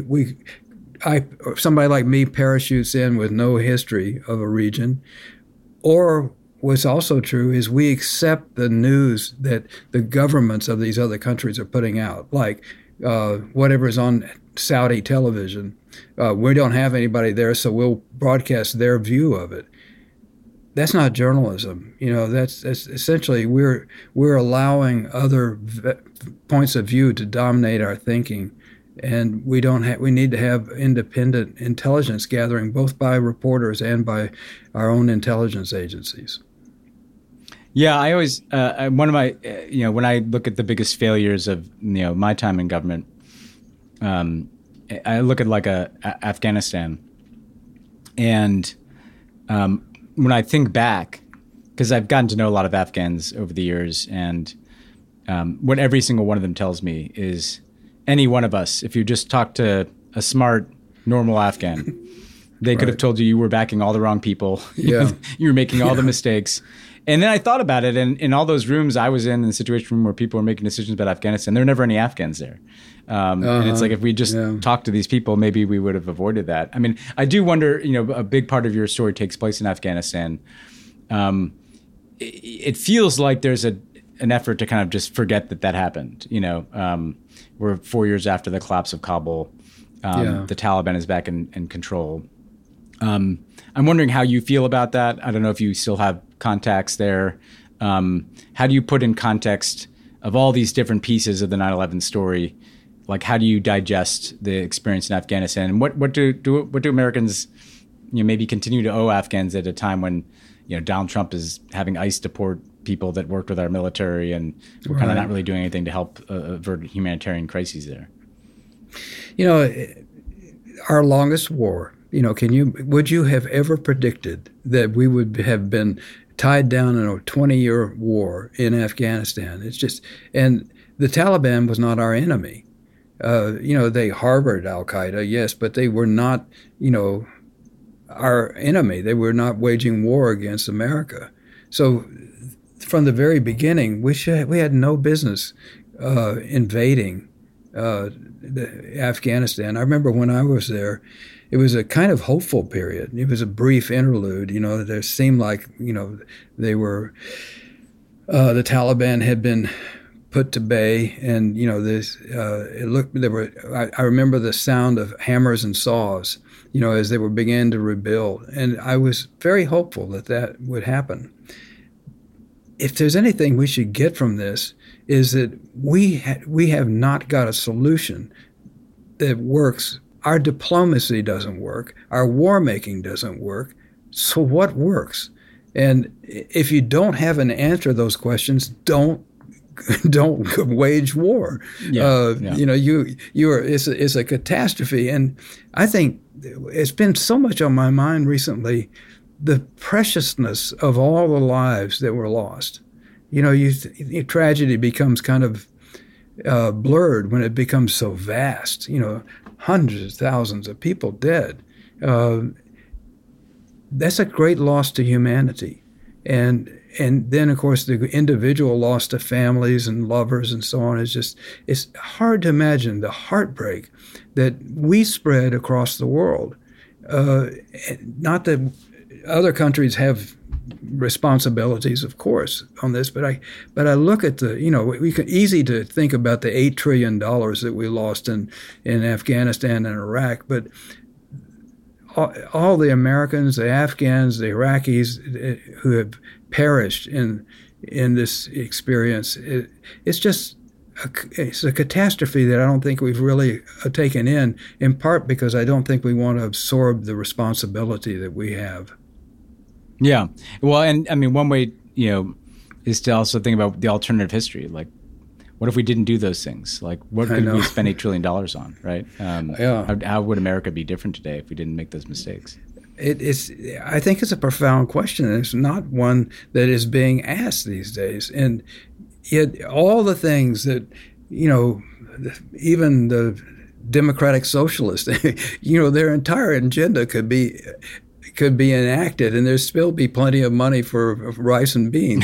Somebody like me parachutes in with no history of a region, or what's also true is we accept the news that the governments of these other countries are putting out, like whatever's on Saudi television. We don't have anybody there, so we'll broadcast their view of it. That's not journalism. That's essentially we're allowing other points of view to dominate our thinking. And we need to have independent intelligence gathering, both by reporters and by our own intelligence agencies. Yeah, I always one of my when I look at the biggest failures of my time in government, I look at Afghanistan, and when I think back, because I've gotten to know a lot of Afghans over the years, and what every single one of them tells me is, any one of us, if you just talk to a smart, normal Afghan, they could have told you were backing all the wrong people. Yeah. You were making all the mistakes. And then I thought about it, and in all those rooms I was in the situation room where people were making decisions about Afghanistan, there were never any Afghans there. And it's like, if we just talked to these people, maybe we would have avoided that. I mean, I do wonder, a big part of your story takes place in Afghanistan. It feels like there's an effort to kind of just forget that happened. We're 4 years after the collapse of Kabul. The Taliban is back in control. I'm wondering how you feel about that. I don't know if you still have contacts there. How do you put in context of all these different pieces of the 9/11 story? Like, how do you digest the experience in Afghanistan? And what do Americans, maybe continue to owe Afghans at a time when, Donald Trump is having ICE deport people that worked with our military, and we're kind of not really doing anything to help avert humanitarian crises there? Our longest war. Would you have ever predicted that we would have been tied down in a 20-year war in Afghanistan? It's just, and the Taliban was not our enemy. They harbored al-Qaeda, yes, but they were not, our enemy. They were not waging war against America. So from the very beginning, we had no business invading Afghanistan. I remember when I was there, it was a kind of hopeful period. It was a brief interlude. There seemed like, they were, the Taliban had been put to bay, and I remember the sound of hammers and saws, as they were beginning to rebuild, and I was very hopeful that would happen. If there's anything we should get from this, is that we have not got a solution that works. Our diplomacy doesn't work. Our war making doesn't work. So what works? And if you don't have an answer to those questions, don't wage war. It's a catastrophe. And I think it's been so much on my mind recently, the preciousness of all the lives that were lost. Tragedy becomes kind of blurred when it becomes so vast. Hundreds of thousands of people dead. That's a great loss to humanity. And then, of course, the individual loss to families and lovers and so on it's hard to imagine the heartbreak that we spread across the world. Not that other countries have responsibilities, of course, on this, but I look at easy to think about the $8 trillion that we lost in Afghanistan and Iraq, but all the Americans, the Afghans, the Iraqis who have perished in this experience, it's a catastrophe that I don't think we've really taken in part because I don't think we want to absorb the responsibility that we have. Yeah. Well, and I mean, one way, is to also think about the alternative history. Like, what if we didn't do those things? Like, what could we spend $8 trillion on, right? How would America be different today if we didn't make those mistakes? I think it's a profound question. It's not one that is being asked these days. And yet all the things that, even the democratic socialists, their entire agenda could be enacted, and there'd still be plenty of money for rice and beans.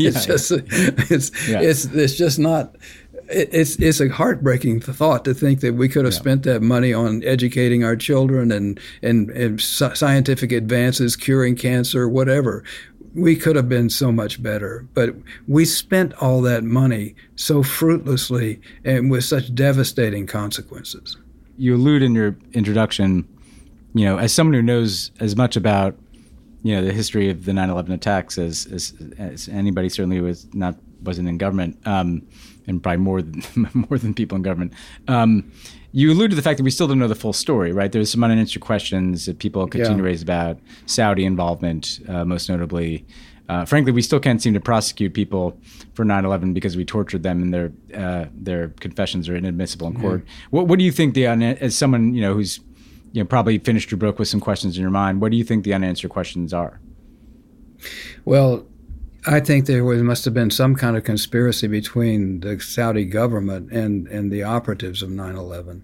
It's just not. It's a heartbreaking thought to think that we could have spent that money on educating our children and scientific advances, curing cancer, whatever. We could have been so much better, but we spent all that money so fruitlessly and with such devastating consequences. You allude in your introduction, as someone who knows as much about, the history of the 9/11 attacks as anybody, certainly who wasn't in government, and probably more than people in government. You allude to the fact that we still don't know the full story, right? There's some unanswered questions that people continue to raise about Saudi involvement, most notably. Frankly, we still can't seem to prosecute people for 9/11 because we tortured them and their confessions are inadmissible in court. What do you think, as someone who's probably finished your book with some questions in your mind, what do you think the unanswered questions are? Well, I think there must have been some kind of conspiracy between the Saudi government and the operatives of 9/11.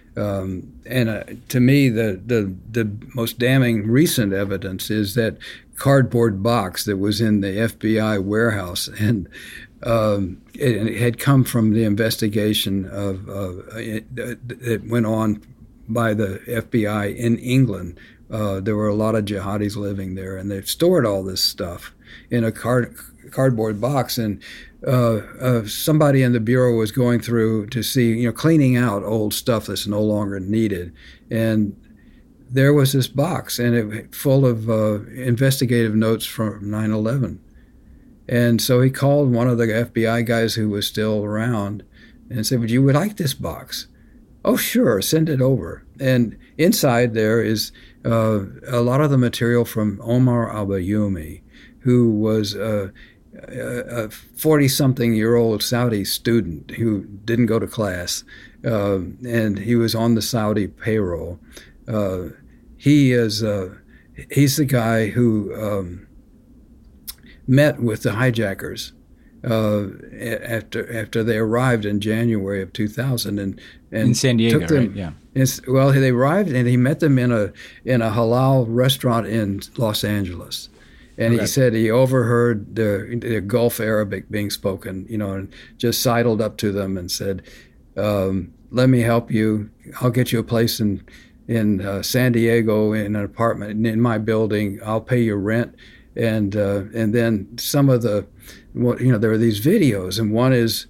To me, the most damning recent evidence is that cardboard box that was in the FBI warehouse, and it had come from the investigation that went on by the FBI in England There were a lot of jihadis living there, and they've stored all this stuff in a cardboard box. And somebody in the Bureau was going through to see, cleaning out old stuff that's no longer needed. And there was this box, and it full of investigative notes from 9/11. And so he called one of the FBI guys who was still around and said, "Would you like this box?" "Oh, sure, send it over." And inside there is a lot of the material from Omar al-Bayoumi, who was a 40-something-year-old Saudi student who didn't go to class, and he was on the Saudi payroll. He's the guy who met with the hijackers after they arrived in January of 2000 and in San Diego, took them, right? Yeah. Well, they arrived and he met them in a halal restaurant in Los Angeles, and he said he overheard the Gulf Arabic being spoken, and just sidled up to them and said, "Let me help you. I'll get you a place in San Diego in an apartment in my building. I'll pay your rent." And then some of there are these videos, and one is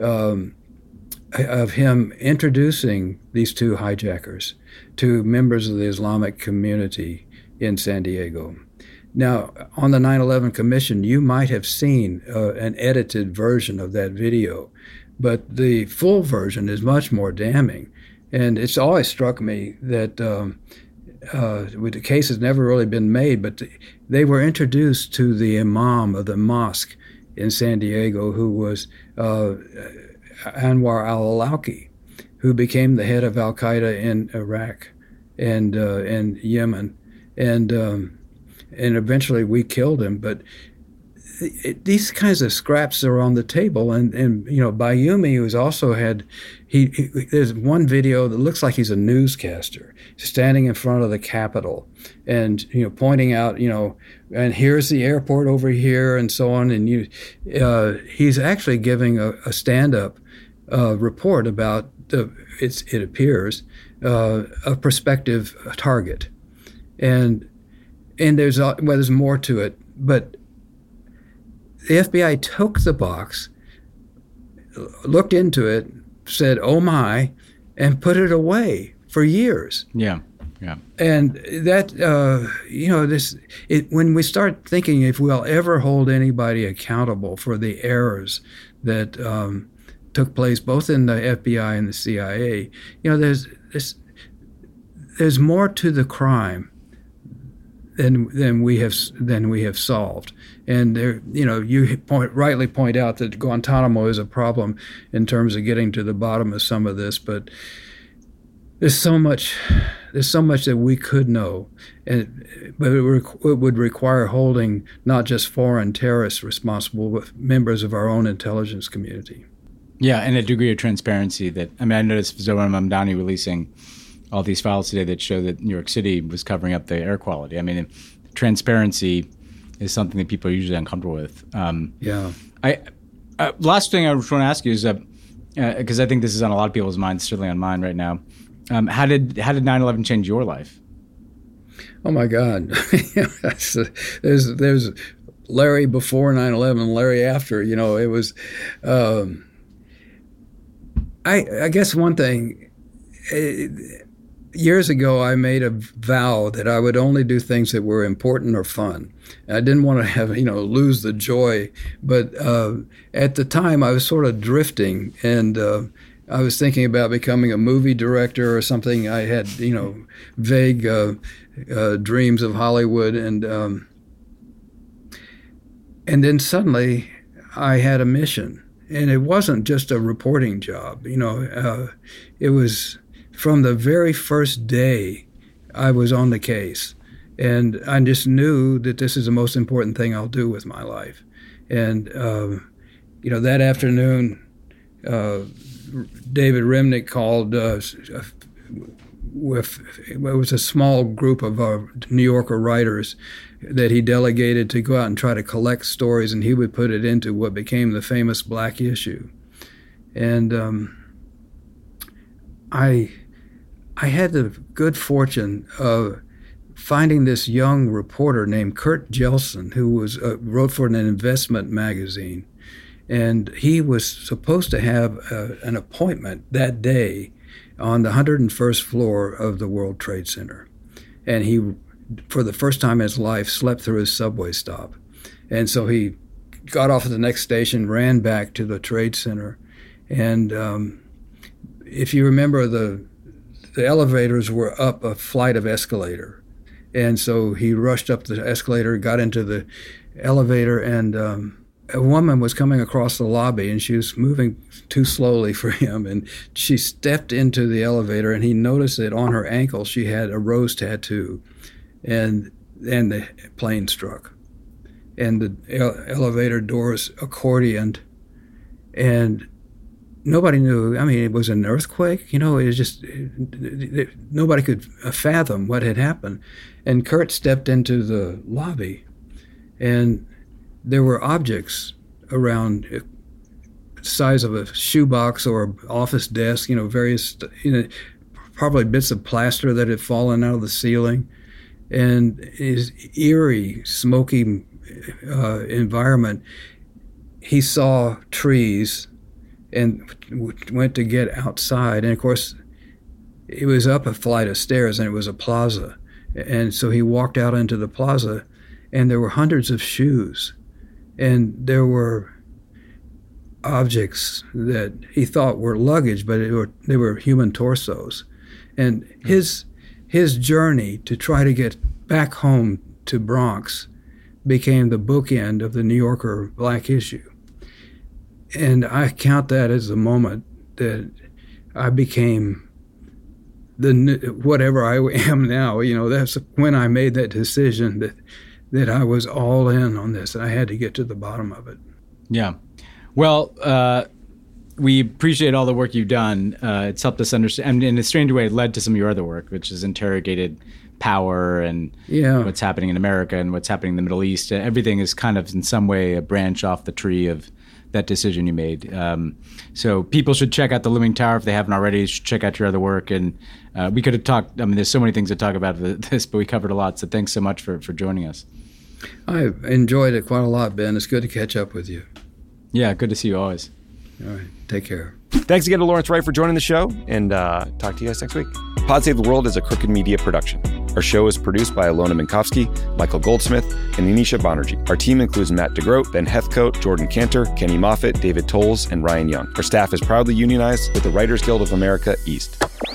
of him introducing these two hijackers to members of the Islamic community in San Diego. Now, on the 9/11 Commission, you might have seen an edited version of that video, but the full version is much more damning. And it's always struck me that the case has never really been made, but they were introduced to the imam of the mosque in San Diego, who was Anwar al-Awlaki, who became the head of al-Qaeda in Iraq and Yemen, and eventually we killed him. But these kinds of scraps are on the table, and Bayoumi, who's also had, there's one video that looks like he's a newscaster standing in front of the Capitol, and pointing out, and here's the airport over here, and so on, and he's actually giving a stand-up report about it appears a prospective target, and there's more to it, but the FBI took the box, looked into it, said, "Oh my," and put it away for years. Yeah. And that, when we start thinking if we'll ever hold anybody accountable for the errors that took place both in the FBI and the CIA, there's more to the crime than we have solved. And there, you rightly point out that Guantanamo is a problem in terms of getting to the bottom of some of this, but there's so much that we could know, but it would require holding not just foreign terrorists responsible, but members of our own intelligence community. Yeah, and a degree of transparency that, I noticed Zohran Mamdani releasing all these files today that show that New York City was covering up the air quality. Transparency is something that people are usually uncomfortable with. Last thing I want to ask you is, because I think this is on a lot of people's minds, certainly on mine right now, how did 9/11 change your life? Oh my God, there's Larry before 9/11, Larry after. It was. I guess one thing. Years ago, I made a vow that I would only do things that were important or fun. I didn't want to have, lose the joy. But at the time, I was sort of drifting, and I was thinking about becoming a movie director or something. I had, vague dreams of Hollywood, and then suddenly I had a mission, and it wasn't just a reporting job. It was. From the very first day, I was on the case, and I just knew that this is the most important thing I'll do with my life. And that afternoon, David Remnick called. It was a small group of New Yorker writers that he delegated to go out and try to collect stories, and he would put it into what became the famous Black Issue. And I had the good fortune of finding this young reporter named Kurt Jelson, who was wrote for an investment magazine. And he was supposed to have an appointment that day on the 101st floor of the World Trade Center. And he, for the first time in his life, slept through his subway stop. And so he got off at the next station, ran back to the Trade Center. And if you remember, the elevators were up a flight of escalator. And so he rushed up the escalator, got into the elevator, and a woman was coming across the lobby, and she was moving too slowly for him. And she stepped into the elevator, and he noticed that on her ankle she had a rose tattoo. And the plane struck. And the elevator doors accordioned, and nobody knew. I mean, it was an earthquake. It was just, nobody could fathom what had happened. And Kurt stepped into the lobby, and there were objects around the size of a shoebox or an office desk, various, probably bits of plaster that had fallen out of the ceiling. And his eerie, smoky environment, he saw trees and went to get outside. And of course, it was up a flight of stairs, and it was a plaza. And so he walked out into the plaza, and there were hundreds of shoes. And there were objects that he thought were luggage, but they were human torsos. And his journey to try to get back home to Bronx became the bookend of the New Yorker Black issue. And I count that as the moment that I became whatever I am now. That's when I made that decision that I was all in on this, and I had to get to the bottom of it. Yeah. Well, we appreciate all the work you've done. It's helped us understand, and in a strange way, it led to some of your other work, which has interrogated power and what's happening in America and what's happening in the Middle East. Everything is kind of in some way a branch off the tree of that decision you made. So people should check out The Looming Tower if they haven't already. Should check out your other work. And we could have talked, there's so many things to talk about this, but we covered a lot. So thanks so much for joining us. I enjoyed it quite a lot, Ben. It's good to catch up with you. Yeah, good to see you always. All right, take care. Thanks again to Lawrence Wright for joining the show, and talk to you guys next week. Pod Save the World is a Crooked Media production. Our show is produced by Alona Minkowski, Michael Goldsmith, and Anisha Banerjee. Our team includes Matt DeGroat, Ben Heathcote, Jordan Cantor, Kenny Moffitt, David Tolles, and Ryan Young. Our staff is proudly unionized with the Writers Guild of America East.